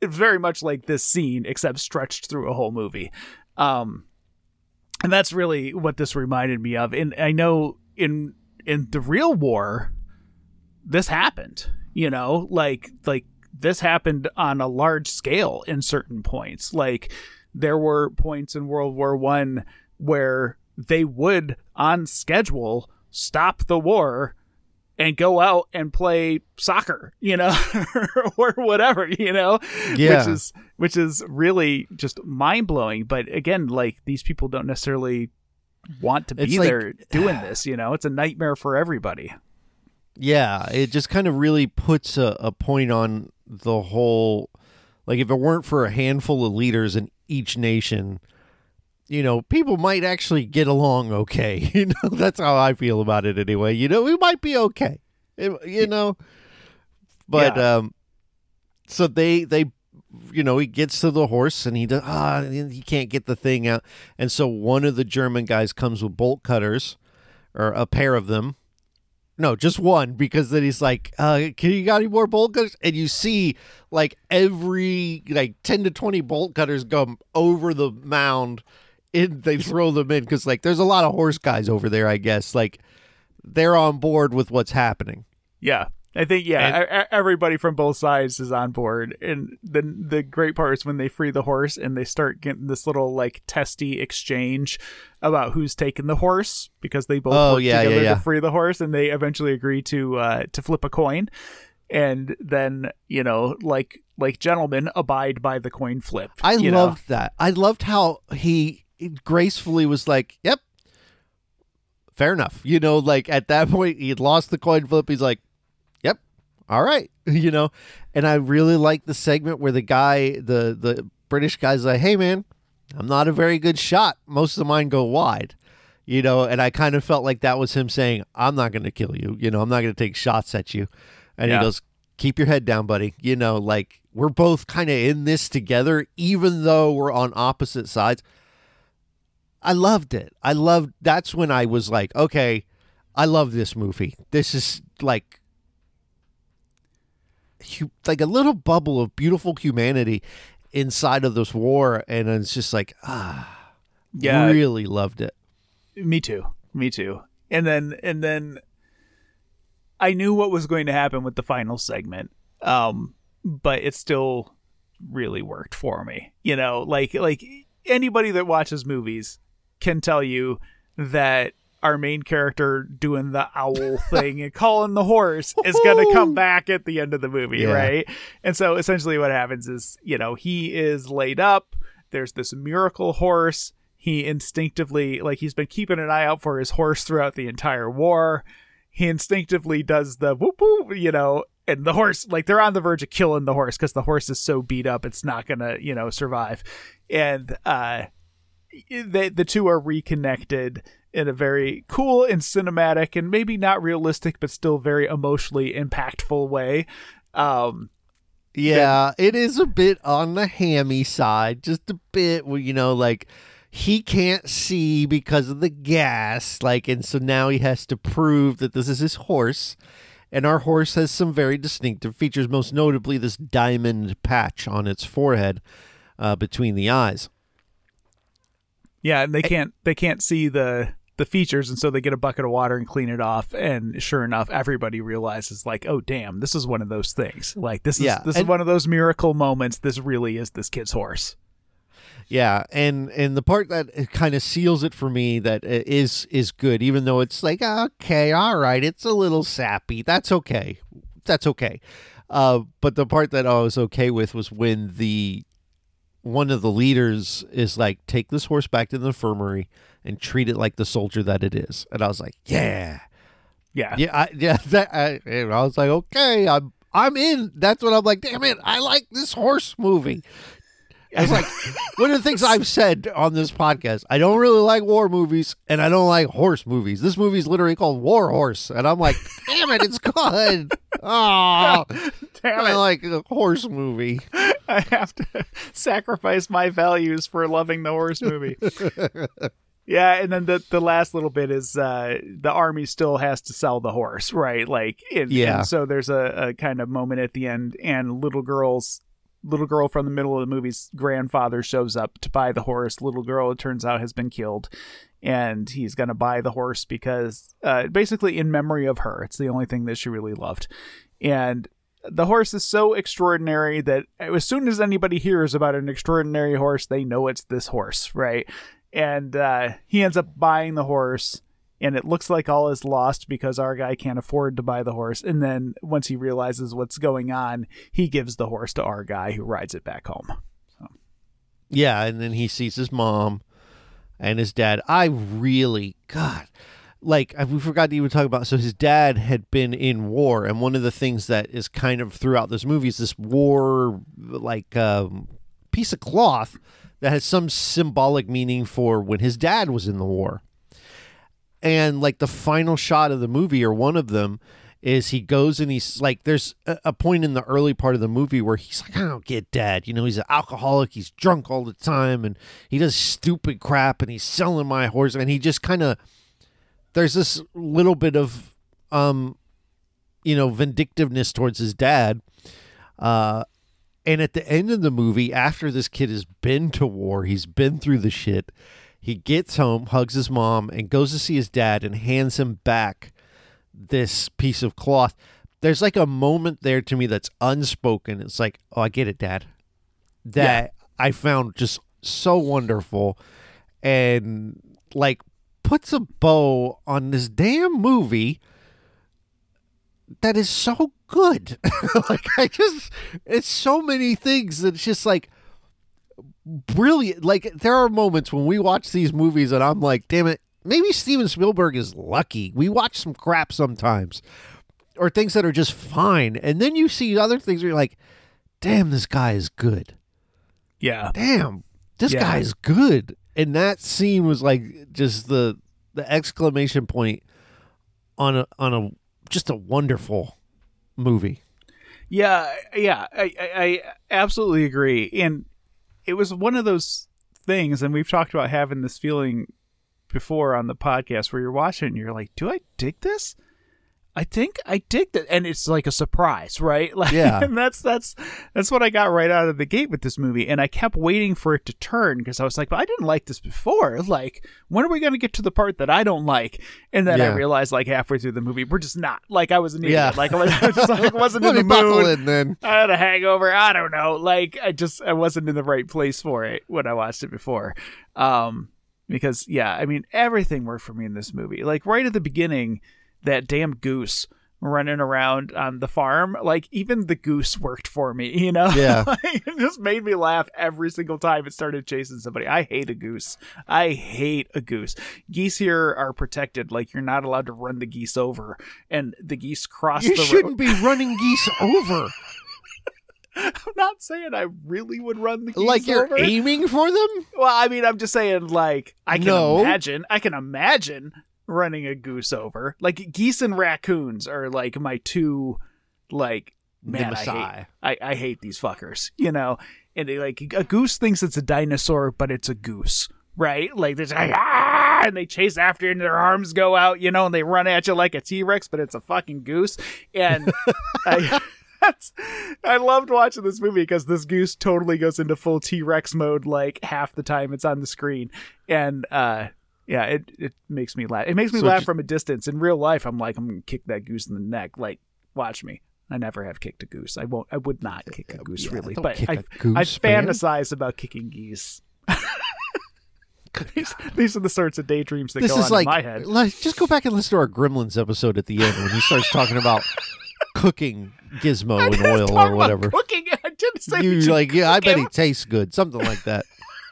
it's very much like this scene, except stretched through a whole movie. Um, and that's really what this reminded me of. And I know in in the real war, this happened. You know, like like this happened on a large scale in certain points. Like there were points in World War One where they would, on schedule, stop the war and go out and play soccer, you know, or whatever, you know, Yeah. which is which is really just mind blowing. But again, like these people don't necessarily want to be It's like- there doing this, you know, it's a nightmare for everybody. Yeah, it just kind of really puts a, a point on the whole, like if it weren't for a handful of leaders in each nation, you know, people might actually get along okay. You know, that's how I feel about it anyway. You know, we might be okay, It- you know, but, Yeah. um, so they, they, you know, he gets to the horse and he does, ah, he can't get the thing out. And so one of the German guys comes with bolt cutters, or a pair of them. No, just one, because then he's like, uh, can you got any more bolt cutters? And you see like every like ten to twenty bolt cutters go over the mound and they throw them in. Cause like, there's a lot of horse guys over there, I guess. Like they're on board with what's happening. Yeah. I think, yeah, e- e- everybody from both sides is on board. And then the great part is when they free the horse and they start getting this little like testy exchange about who's taking the horse, because they both Oh, work yeah, together yeah, yeah. to free the horse, and they eventually agree to uh, to flip a coin. And then, you know, like like gentlemen, abide by the coin flip. I you loved that. I loved how he gracefully was like, yep, fair enough. You know, like at that point he had lost the coin flip. He's like, yep, all right. You know, and I really like the segment where the guy, the, the British guy's like, hey man, I'm not a very good shot. Most of mine go wide, you know, and I kind of felt like that was him saying, I'm not going to kill you. You know, I'm not going to take shots at you. And Yeah. he goes, keep your head down, buddy. You know, like we're both kind of in this together, even though we're on opposite sides. I loved it. I loved, that's when I was like, okay, I love this movie. This is like, hu- like a little bubble of beautiful humanity inside of this war. And it's just like, ah, Yeah. really loved it. Me too. Me too. And then and then I knew what was going to happen with the final segment. Um, but it still really worked for me. You know, like like anybody that watches movies can tell you that our main character doing the owl thing and calling the horse is going to come back at the end of the movie, Yeah. right? And so essentially what happens is, you know, he is laid up. There's this miracle horse. He instinctively, like he's been keeping an eye out for his horse throughout the entire war. He instinctively does the whoop whoop, you know, and the horse, like they're on the verge of killing the horse because the horse is so beat up it's not gonna, you know, survive. And uh, the the two are reconnected in a very cool and cinematic and maybe not realistic, but still very emotionally impactful way. Um, Yeah, it is a bit on the hammy side, just a bit where, you know, like he can't see because of the gas, like, and so now he has to prove that this is his horse. And our horse has some very distinctive features, most notably this diamond patch on its forehead uh, between the eyes. yeah, and they can't they can't see the the features, and so they get a bucket of water and clean it off. And sure enough, everybody realizes, like, oh damn, this is one of those things. Like this is Yeah, this is and- one of those miracle moments. This really is this kid's horse. Yeah, and and the part that kind of seals it for me that is is good, even though it's like, okay, all right, it's a little sappy. That's okay. That's okay. Uh, but the part that I was okay with was when the one of the leaders is like, take this horse back to the infirmary and treat it like the soldier that it is. And I was like, yeah, Yeah, yeah, I, yeah. That, I, and I was like, okay, I'm I'm in. That's what I'm like. Damn it, I like this horse movie. It's like one of the things I've said on this podcast. I don't really like war movies, and I don't like horse movies. This movie is literally called War Horse, and I'm like, damn it, it's good. Oh, damn I it. like a horse movie. I have to sacrifice my values for loving the horse movie. Yeah, and then the the last little bit is uh, the army still has to sell the horse, right? Like, and, Yeah. and so there's a, a kind of moment at the end, and little girls little girl from the middle of the movie's grandfather shows up to buy the horse. Little girl, it turns out, has been killed, and he's going to buy the horse because uh, basically in memory of her. It's the only thing that she really loved. And the horse is so extraordinary that as soon as anybody hears about an extraordinary horse, they know it's this horse, right? And uh, he ends up buying the horse, and it looks like all is lost because our guy can't afford to buy the horse. And then once he realizes what's going on, he gives the horse to our guy, who rides it back home. So. Yeah, and then he sees his mom and his dad. I really, God, like, we forgot to even talk about, so his dad had been in war, and one of the things that is kind of throughout this movie is this war, like, um, piece of cloth that has some symbolic meaning for when his dad was in the war. And like the final shot of the movie, or one of them, is he goes and he's like, there's a, a point in the early part of the movie where he's like, I don't get dad. You know, he's an alcoholic. He's drunk all the time and he does stupid crap and he's selling my horse. And he just kind of, there's this little bit of, um, you know, vindictiveness towards his dad. Uh, and at the end of the movie, after this kid has been to war, he's been through the shit. He gets home, hugs his mom, and goes to see his dad and hands him back this piece of cloth. There's like a moment there to me that's unspoken. It's like, oh, I get it, Dad. That yeah. I found just so wonderful, and like puts a bow on this damn movie that is so good. Like, I just, it's so many things that it's just like, brilliant. Like, there are moments when we watch these movies and I'm like, damn it, maybe Steven Spielberg is lucky. We watch some crap sometimes, or things that are just fine, and then you see other things where you're like, damn, this guy is good. Yeah. Damn, this yeah. guy is good. And that scene was like just the the exclamation point on a on a just a wonderful movie. Yeah, yeah, I, I, I absolutely agree. And it was one of those things, and we've talked about having this feeling before on the podcast, where you're watching it and you're like, do I dig this? I think I dig that. And it's like a surprise, right? Like, yeah. And that's, that's, that's what I got right out of the gate with this movie. And I kept waiting for it to turn, because I was like, but I didn't like this before. Like, when are we going to get to the part that I don't like? And then yeah. I realized, like, halfway through the movie, we're just not. Like, I was an idiot. Yeah. Like, I, was, I just like, wasn't Let in me the buckle mood. in then. I had a hangover. I don't know. Like, I just, I wasn't in the right place for it when I watched it before. Um, because, yeah, I mean, everything worked for me in this movie. Like, right at the beginning, that damn goose running around on the farm, like, even the goose worked for me, you know? Yeah. Like, it just made me laugh every single time it started chasing somebody. I hate a goose. I hate a goose. Geese here are protected. Like, you're not allowed to run the geese over, and the geese cross you the road. You shouldn't be running geese over. I'm not saying I really would run the geese like you're over. aiming for them? Well, I mean, I'm just saying, like, I can no. imagine, I can imagine running a goose over. Like, geese and raccoons are like my two, like, man, I hate, I, I hate these fuckers, you know? And they, like, a goose thinks it's a dinosaur, but it's a goose, right? Like, they're like, ah! And they chase after you and their arms go out, you know, and they run at you like a T-Rex, but it's a fucking goose. And I... That's, I loved watching this movie because this goose totally goes into full T-Rex mode like half the time it's on the screen. And uh, yeah, it, it makes me laugh. It makes me so laugh just, from a distance. In real life, I'm like, I'm going to kick that goose in the neck. Like, watch me. I never have kicked a goose. I won't. I would not kick a goose, yeah, really. don't But kick I, a goose, I man. fantasize about kicking geese. these, these are the sorts of daydreams that this go is on like, in my head. Like, just go back and listen to our Gremlins episode at the end when he starts talking about cooking Gizmo in oil or whatever. Cooking. I didn't say you like, yeah, I bet him. he tastes good, something like that.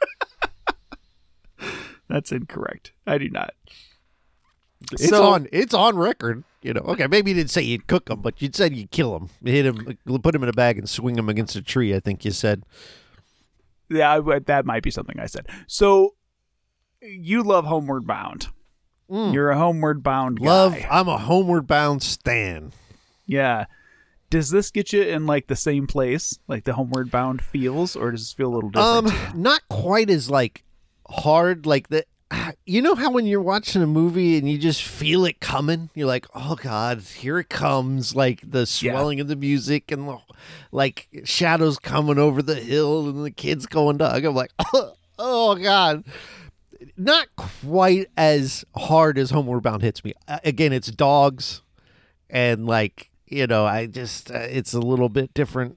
That's incorrect. I do not. It's so, on. It's on record. You know. Okay, maybe you didn't say you'd cook him, but you said you'd kill him, hit him, put him in a bag, and swing him against a tree. I think you said. Yeah, I, that might be something I said. So, you love Homeward Bound. Mm. You're a Homeward Bound guy. Love. I'm a Homeward Bound stan. Yeah. Does this get you in like the same place, like the Homeward Bound feels, or does this feel a little different? Um, not quite as like hard. Like the, you know how when you're watching a movie and you just feel it coming, you're like, oh God, here it comes. Like the swelling yeah. of the music and the, like shadows coming over the hill and the kids going dog. I'm like, oh, oh God. Not quite as hard as Homeward Bound hits me. Uh, again, it's dogs and like, you know, I just, uh, it's a little bit different.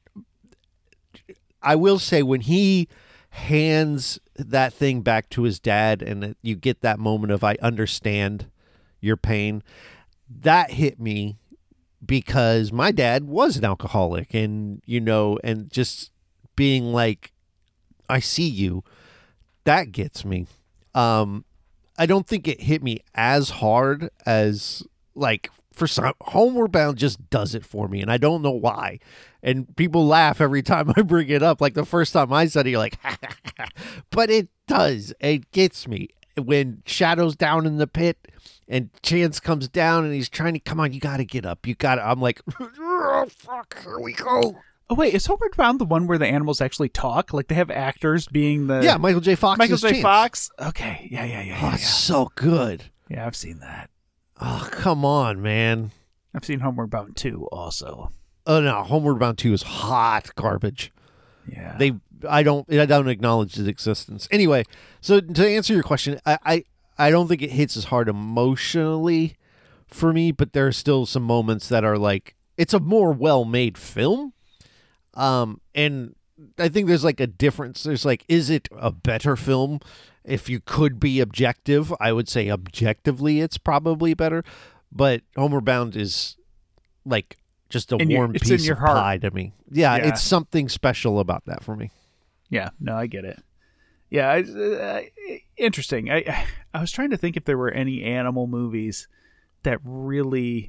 I will say when he hands that thing back to his dad and you get that moment of I understand your pain, that hit me because my dad was an alcoholic and, you know, and just being like, I see you, that gets me. Um, I don't think it hit me as hard as like for some Homeward Bound just does it for me. And I don't know why. And people laugh every time I bring it up. Like the first time I said it, you're like, but it does. It gets me when Shadow's down in the pit and Chance comes down and he's trying to come on. You got to get up. You got to, I'm like, oh, fuck, here we go. Oh, wait, is Homeward Bound the one where the animals actually talk? Like they have actors being the... Yeah, Michael J. Fox Michael J. Chance. Fox? Okay, yeah, yeah, yeah. Oh, yeah, it's yeah. so good. Yeah, I've seen that. Oh, come on, man. I've seen Homeward Bound two also. Oh, no, Homeward Bound two is hot garbage. Yeah. They, I don't, I don't acknowledge its existence. Anyway, so to answer your question, I, I, I don't think it hits as hard emotionally for me, but there are still some moments that are like, it's a more well-made film. Um, and I think there's like a difference. There's like, is it a better film? If you could be objective, I would say objectively it's probably better. But Homeward Bound is like just a in warm your, piece in your of heart. pie to me. Yeah, Yeah. it's something special about that for me. Yeah, no, I get it. Yeah, I, uh, interesting. I I was trying to think if there were any animal movies that really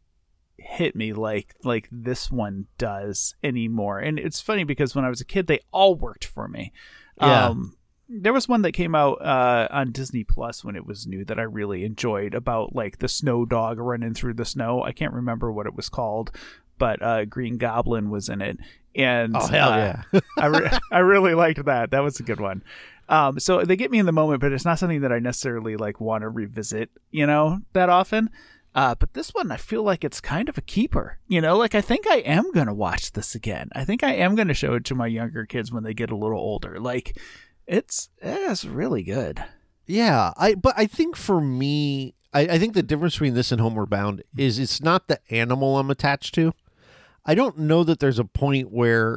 hit me like like this one does anymore. And it's funny because when I was a kid, they all worked for me. Yeah. Um, there was one that came out uh, on Disney Plus when it was new that I really enjoyed about like the snow dog running through the snow. I can't remember what it was called, but uh, Green Goblin was in it. And Oh, hell uh, yeah. I, re- I really liked that. That was a good one. Um, so they get me in the moment, but it's not something that I necessarily like want to revisit, you know, that often. Uh, but this one, I feel like it's kind of a keeper, you know, like I think I am going to watch this again. I think I am going to show it to my younger kids when they get a little older. Like it's, it's really good. Yeah, I but I think for me, I, I think the difference between this and Homeward Bound is it's not the animal I'm attached to. I don't know that there's a point where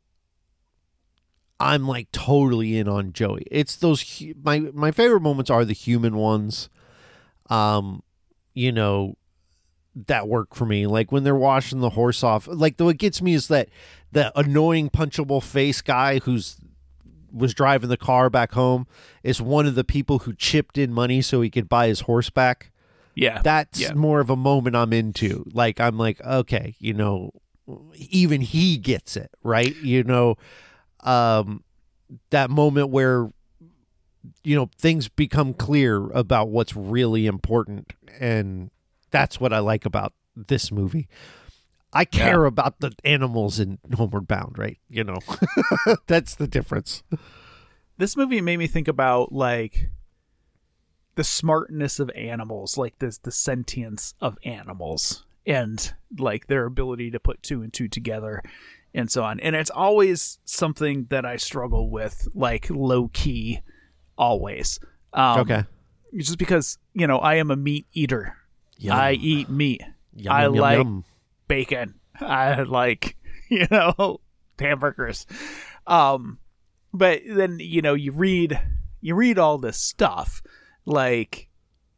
I'm like totally in on Joey. It's those hu- my my favorite moments are the human ones, um, you know, that work for me. Like when they're washing the horse off. Like the what gets me is that the annoying punchable face guy who's was driving the car back home is one of the people who chipped in money so he could buy his horse back. Yeah. That's yeah. more of a moment I'm into. Like, I'm like, okay, you know, even he gets it, right? You know, um, that moment where, you know, things become clear about what's really important. And that's what I like about this movie. I care Yeah. about the animals in Homeward Bound, right? You know, that's the difference. This movie made me think about like the smartness of animals, like this the sentience of animals and like their ability to put two and two together and so on. And it's always something that I struggle with, like low key, always. Um, Okay. Just because, you know, I am a meat eater. Yum. I eat meat. Yum, I yum, yum, like yum. bacon. I like, you know, hamburgers. Um, but then, you know, you read, you read all this stuff like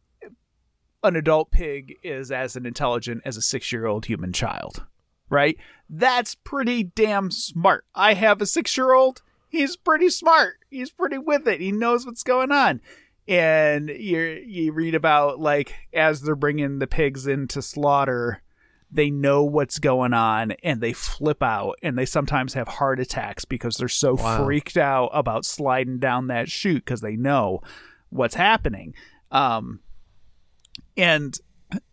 an adult pig is as an intelligent as a six-year-old human child, right? That's pretty damn smart. I have a six-year-old. He's pretty smart. He's pretty with it. He knows what's going on. And you you read about like as they're bringing the pigs into slaughter, they know what's going on and they flip out and they sometimes have heart attacks because they're so Wow. freaked out about sliding down that chute because they know what's happening. Um, and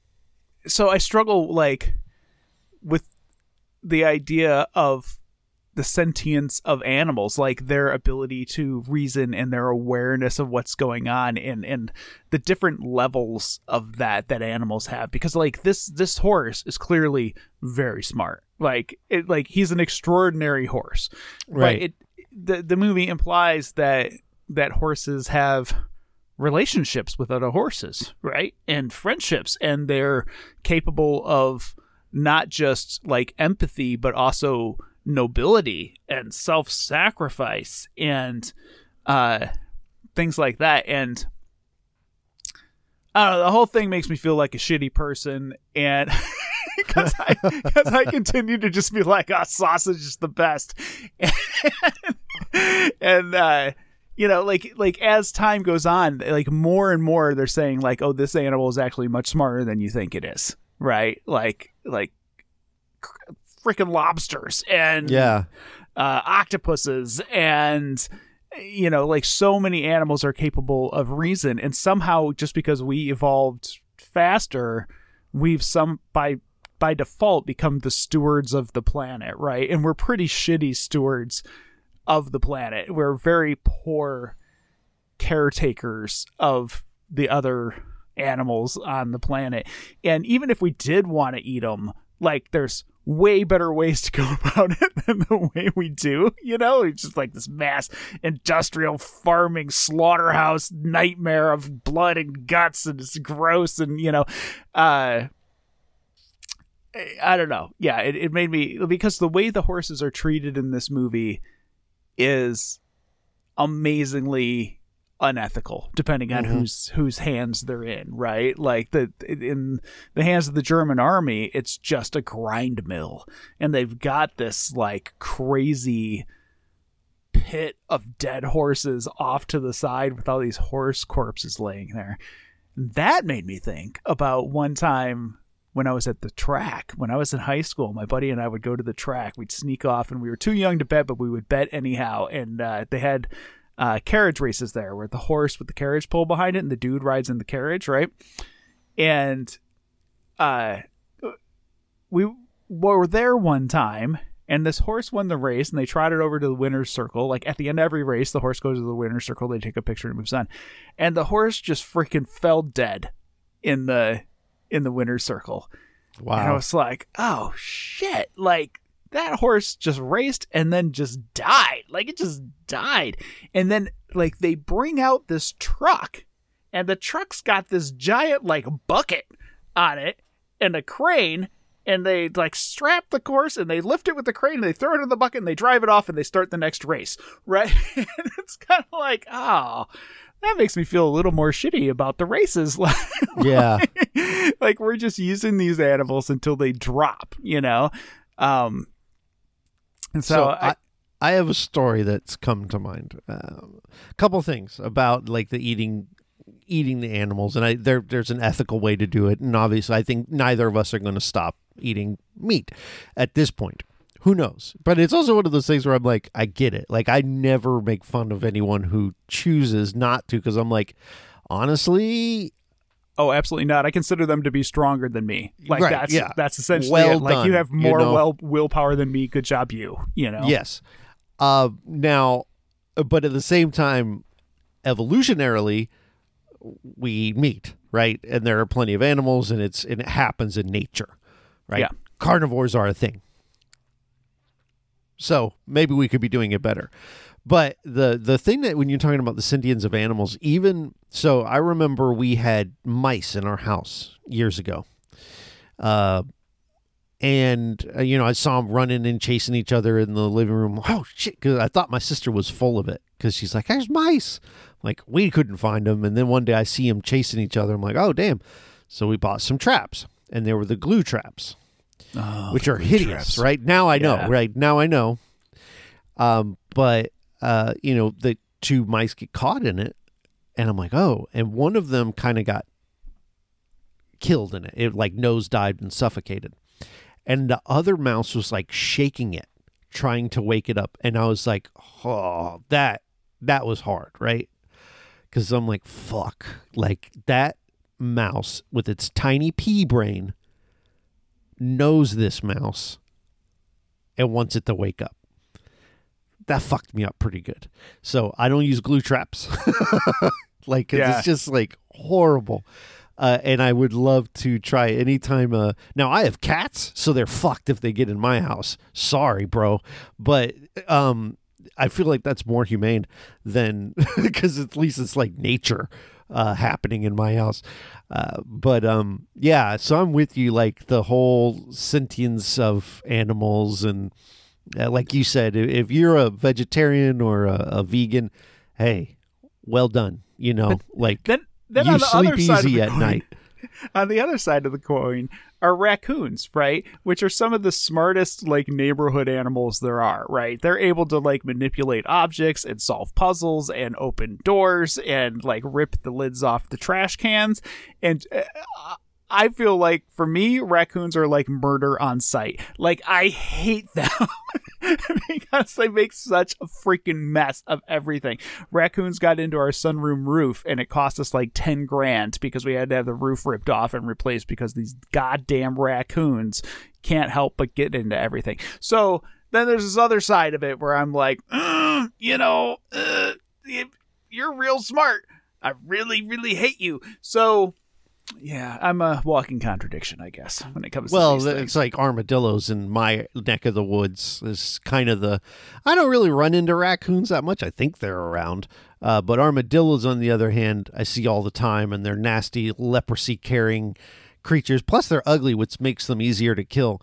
so I struggle like with the idea of the sentience of animals, like their ability to reason and their awareness of what's going on, and and the different levels of that that animals have. Because like this this horse is clearly very smart. Like it like he's an extraordinary horse. Right. But it the the movie implies that that horses have relationships with other horses, right? And friendships, and they're capable of not just like empathy, but also nobility and self-sacrifice and uh things like that. And I don't know, the whole thing makes me feel like a shitty person, and because I because I continue to just be like, oh, sausage is the best. and, and uh you know, like like as time goes on, like more and more they're saying like, oh, this animal is actually much smarter than you think it is, right? Like like freaking lobsters and Yeah. uh, octopuses, and you know, like so many animals are capable of reason, and somehow just because we evolved faster, we've some by by default become the stewards of the planet, right? And we're pretty shitty stewards of the planet. We're very poor caretakers of the other animals on the planet. And even if we did want to eat them, like there's way better ways to go about it than the way we do, you know? It's just like this mass industrial farming slaughterhouse nightmare of blood and guts, and it's gross, and you know, uh I don't know. Yeah, it, it made me, because the way the horses are treated in this movie is amazingly unethical, depending on Mm-hmm. whose whose hands they're in, right? Like the in the hands of the German army, it's just a grind mill, and they've got this like crazy pit of dead horses off to the side with all these horse corpses laying there. That made me think about one time when I was at the track. When I was in high school, my buddy and I would go to the track. We'd sneak off, and we were too young to bet, but we would bet anyhow. And uh, they had uh, carriage races there, where the horse with the carriage pole behind it, and the dude rides in the carriage, right? And uh, we were there one time, and this horse won the race, and they trotted over to the winner's circle. Like at the end of every race, the horse goes to the winner's circle. They take a picture and moves on. And the horse just freaking fell dead in the in the winner's circle. Wow. And I was like, oh shit, like that horse just raced and then just died. Like it just died. And then like they bring out this truck, and the truck's got this giant like bucket on it and a crane, and they like strap the horse and they lift it with the crane and they throw it in the bucket and they drive it off and they start the next race, right? And it's kind of like, oh, that makes me feel a little more shitty about the races. Yeah. Like we're just using these animals until they drop, you know? Um, and so, So I, I, I have a story that's come to mind. Um, a couple things about like the eating eating the animals, and I there there's an ethical way to do it, and obviously I think neither of us are going to stop eating meat at this point. Who knows? But it's also one of those things where I'm like, I get it. Like I never make fun of anyone who chooses not to, because I'm like, honestly, oh, absolutely not. I consider them to be stronger than me. Like Right, that's yeah. that's essentially Well it. Like you done, have you more know? well willpower than me. Good job, you. You know. yes. Uh, now, but at the same time, evolutionarily, we eat meat, right? And there are plenty of animals, and it's and it happens in nature, right? Yeah. Carnivores are a thing. So maybe we could be doing it better. But the the thing that when you're talking about the sentience of animals, even so, I remember we had mice in our house years ago. Uh, and, uh, you know, I saw them running and chasing each other in the living room. Oh, shit, because I thought my sister was full of it, because she's like, there's mice. Like, we couldn't find them. And then one day I see them chasing each other. I'm like, oh, damn. So we bought some traps, and they were the glue traps, Oh, which the are glue hideous, traps. right? Now I know, Yeah. right? Now I know. Um, but, uh, you know, the two mice get caught in it, and I'm like, oh, and one of them kind of got killed in it. It like nose dived and suffocated. And the other mouse was like shaking it, trying to wake it up. And I was like, oh, that, that was hard, right? Because I'm like, fuck, like that mouse with its tiny pea brain knows this mouse and wants it to wake up. that fucked me up pretty good. So I don't use glue traps. Like, 'cause Yeah. it's just like horrible. Uh, and I would love to try anytime. Uh, now I have cats, so they're fucked if they get in my house. Sorry, bro, but um, I feel like that's more humane than because at least it's like nature uh, happening in my house. Uh, but um, yeah, so I'm with you. Like the whole sentience of animals, and uh, like you said, if, if you're a vegetarian or a, a vegan, hey, well done. You know, like. Then, then you on the sleep other side of easy the at coin, night. On the other side of the coin are raccoons, right? Which are some of the smartest like neighborhood animals there are, right? They're able to like manipulate objects and solve puzzles and open doors and like rip the lids off the trash cans. And uh, I feel like for me, raccoons are like murder on sight. Like I hate them because they make such a freaking mess of everything. Raccoons got into our sunroom roof and it cost us like ten grand because we had to have the roof ripped off and replaced because these goddamn raccoons can't help but get into everything. So then there's this other side of it where I'm like, mm, you know, uh, you're real smart. I really, really hate you. So yeah, I'm a walking contradiction, I guess, when it comes Well, to these things. it's like armadillos in my neck of the woods is kind of the. I don't really run into raccoons that much. I think they're around, uh, but armadillos, on the other hand, I see all the time, and they're nasty, leprosy-carrying creatures. Plus, they're ugly, which makes them easier to kill.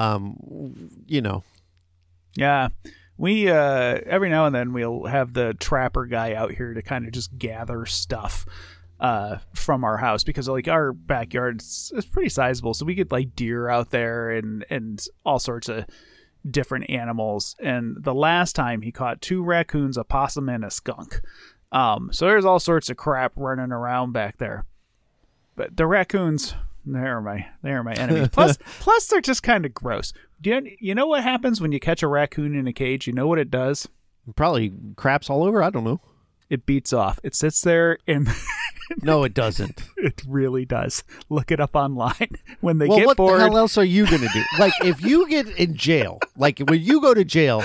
Um, you know. Yeah. We, uh, every now and then we'll have the trapper guy out here to kind of just gather stuff uh, from our house because like our backyard is, is pretty sizable. So we get like deer out there and, and all sorts of different animals. And the last time he caught two raccoons, a possum, and a skunk. Um, so there's all sorts of crap running around back there. But the raccoons, they're my they're my enemies. Plus, plus they're just kind of gross. Do you, you know what happens when you catch a raccoon in a cage? You know what it does? Probably craps all over. I don't know. It beats off. It sits there and No, it doesn't. it really does. Look it up online. When they Well, get what bored, the hell else are you going to do? Like, if you get in jail, like when you go to jail,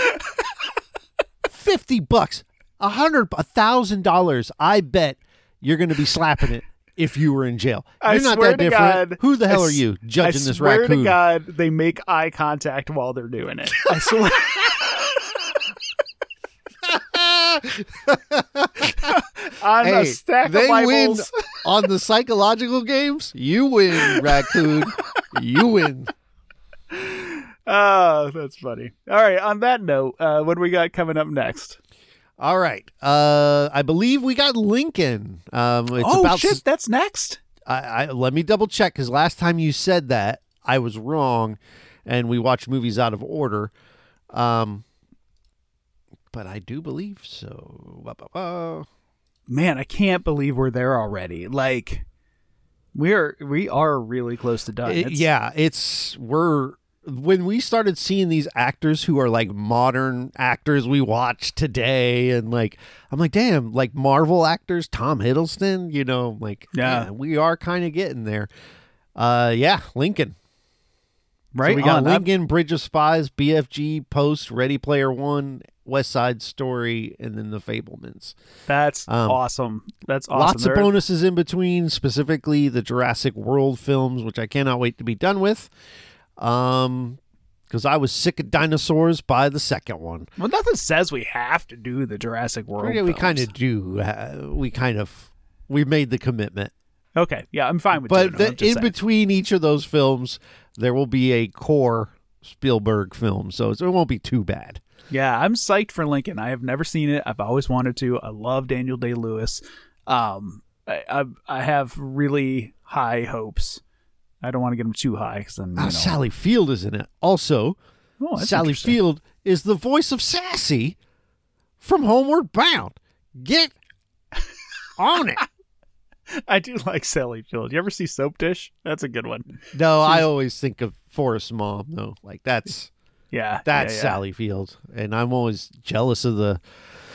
fifty bucks, a hundred, a thousand dollars, I bet you're going to be slapping it if you were in jail. You're I not swear that to different. God, Who the hell I are s- you judging I this swear raccoon? to God, they make eye contact while they're doing it. I swear. On Hey, a stack they of win Bibles. on the psychological games. You win, raccoon. You win. Oh, that's funny. All right. On that note, uh, what do we got coming up next? All right. Uh, I believe we got Lincoln. Um, it's oh about shit, that's next. I, I let me double check because last time you said that I was wrong, and we watched movies out of order. Um, but I do believe so. Ba, ba, ba. Man, I can't believe we're there already. Like, we're we are really close to done. It- It's- yeah, it's we're when we started seeing these actors who are like modern actors we watch today, and like I'm like, damn, like Marvel actors, Tom Hiddleston, you know, like Yeah. man, we are kind of getting there. Uh, yeah, Lincoln. right. So we got on. I'm- Lincoln, Bridge of Spies, B F G, Post, Ready Player One, West Side Story, and then The Fablemans. That's Um, awesome. That's awesome. Lots There- of bonuses in between, specifically the Jurassic World films, which I cannot wait to be done with. Um, because I was sick of dinosaurs by the second one. Well, nothing says we have to do the Jurassic World. Yeah, we films. kind of do. Uh, we kind of we made the commitment. Okay, yeah, I'm fine with But doing them. the, I'm just in saying. between each of those films, there will be a core Spielberg film, so it won't be too bad. Yeah, I'm psyched for Lincoln. I have never seen it. I've always wanted to. I love Daniel Day-Lewis. Um, I, I I have really high hopes. I don't want to get them too high because then you Ah, know. Sally Field is in it. Also, Oh, that's Sally interesting. Field is the voice of Sassy from Homeward Bound. Get on it. I do like Sally Field. You ever see Soap Dish? That's a good one. No, I always think of Forrest Mom, though. Like, that's Yeah, that's yeah, yeah. Sally Field. And I'm always jealous of the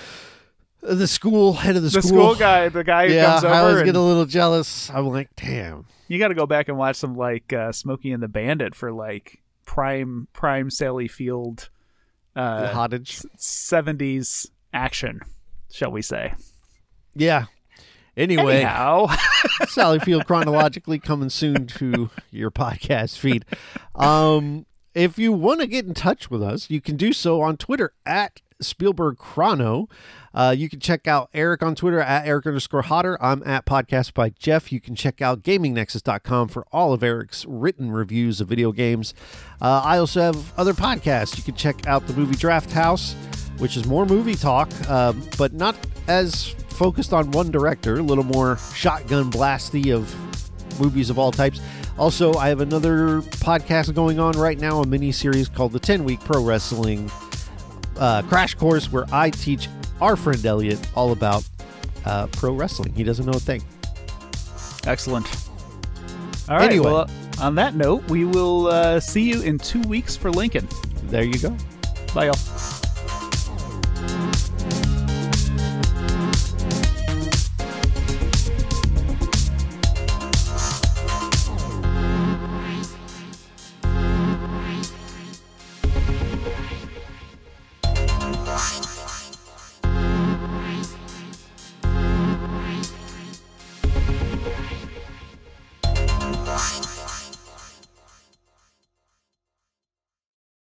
the school, head of the, The school. school guy, the guy who Yeah, comes over. I always and get a little jealous. I'm like, damn. You got to go back and watch some like uh, Smokey and the Bandit for like prime prime Sally Field uh, Cottage. seventies action, shall we say. Yeah. Anyway, Anyhow. Sally Field chronologically coming soon to your podcast feed. Um, if you want to get in touch with us, you can do so on Twitter at Spielberg Chrono. Uh, you can check out Eric on Twitter at Eric underscore Hodder. I'm at Podcast by Jeff. You can check out gaming nexus dot com for all of Eric's written reviews of video games. Uh, I also have other podcasts. You can check out the Movie Draft House, which is more movie talk, uh, but not as focused on one director, a little more shotgun blasty of movies of all types. Also, I have another podcast going on right now, a mini series called the ten-Week Pro Wrestling uh, Crash Course, where I teach our friend Elliot all about uh, pro wrestling. He doesn't know a thing. Excellent. All right. Anyway. Well, on that note, we will uh, see you in two weeks for Lincoln. There you go. Bye, y'all.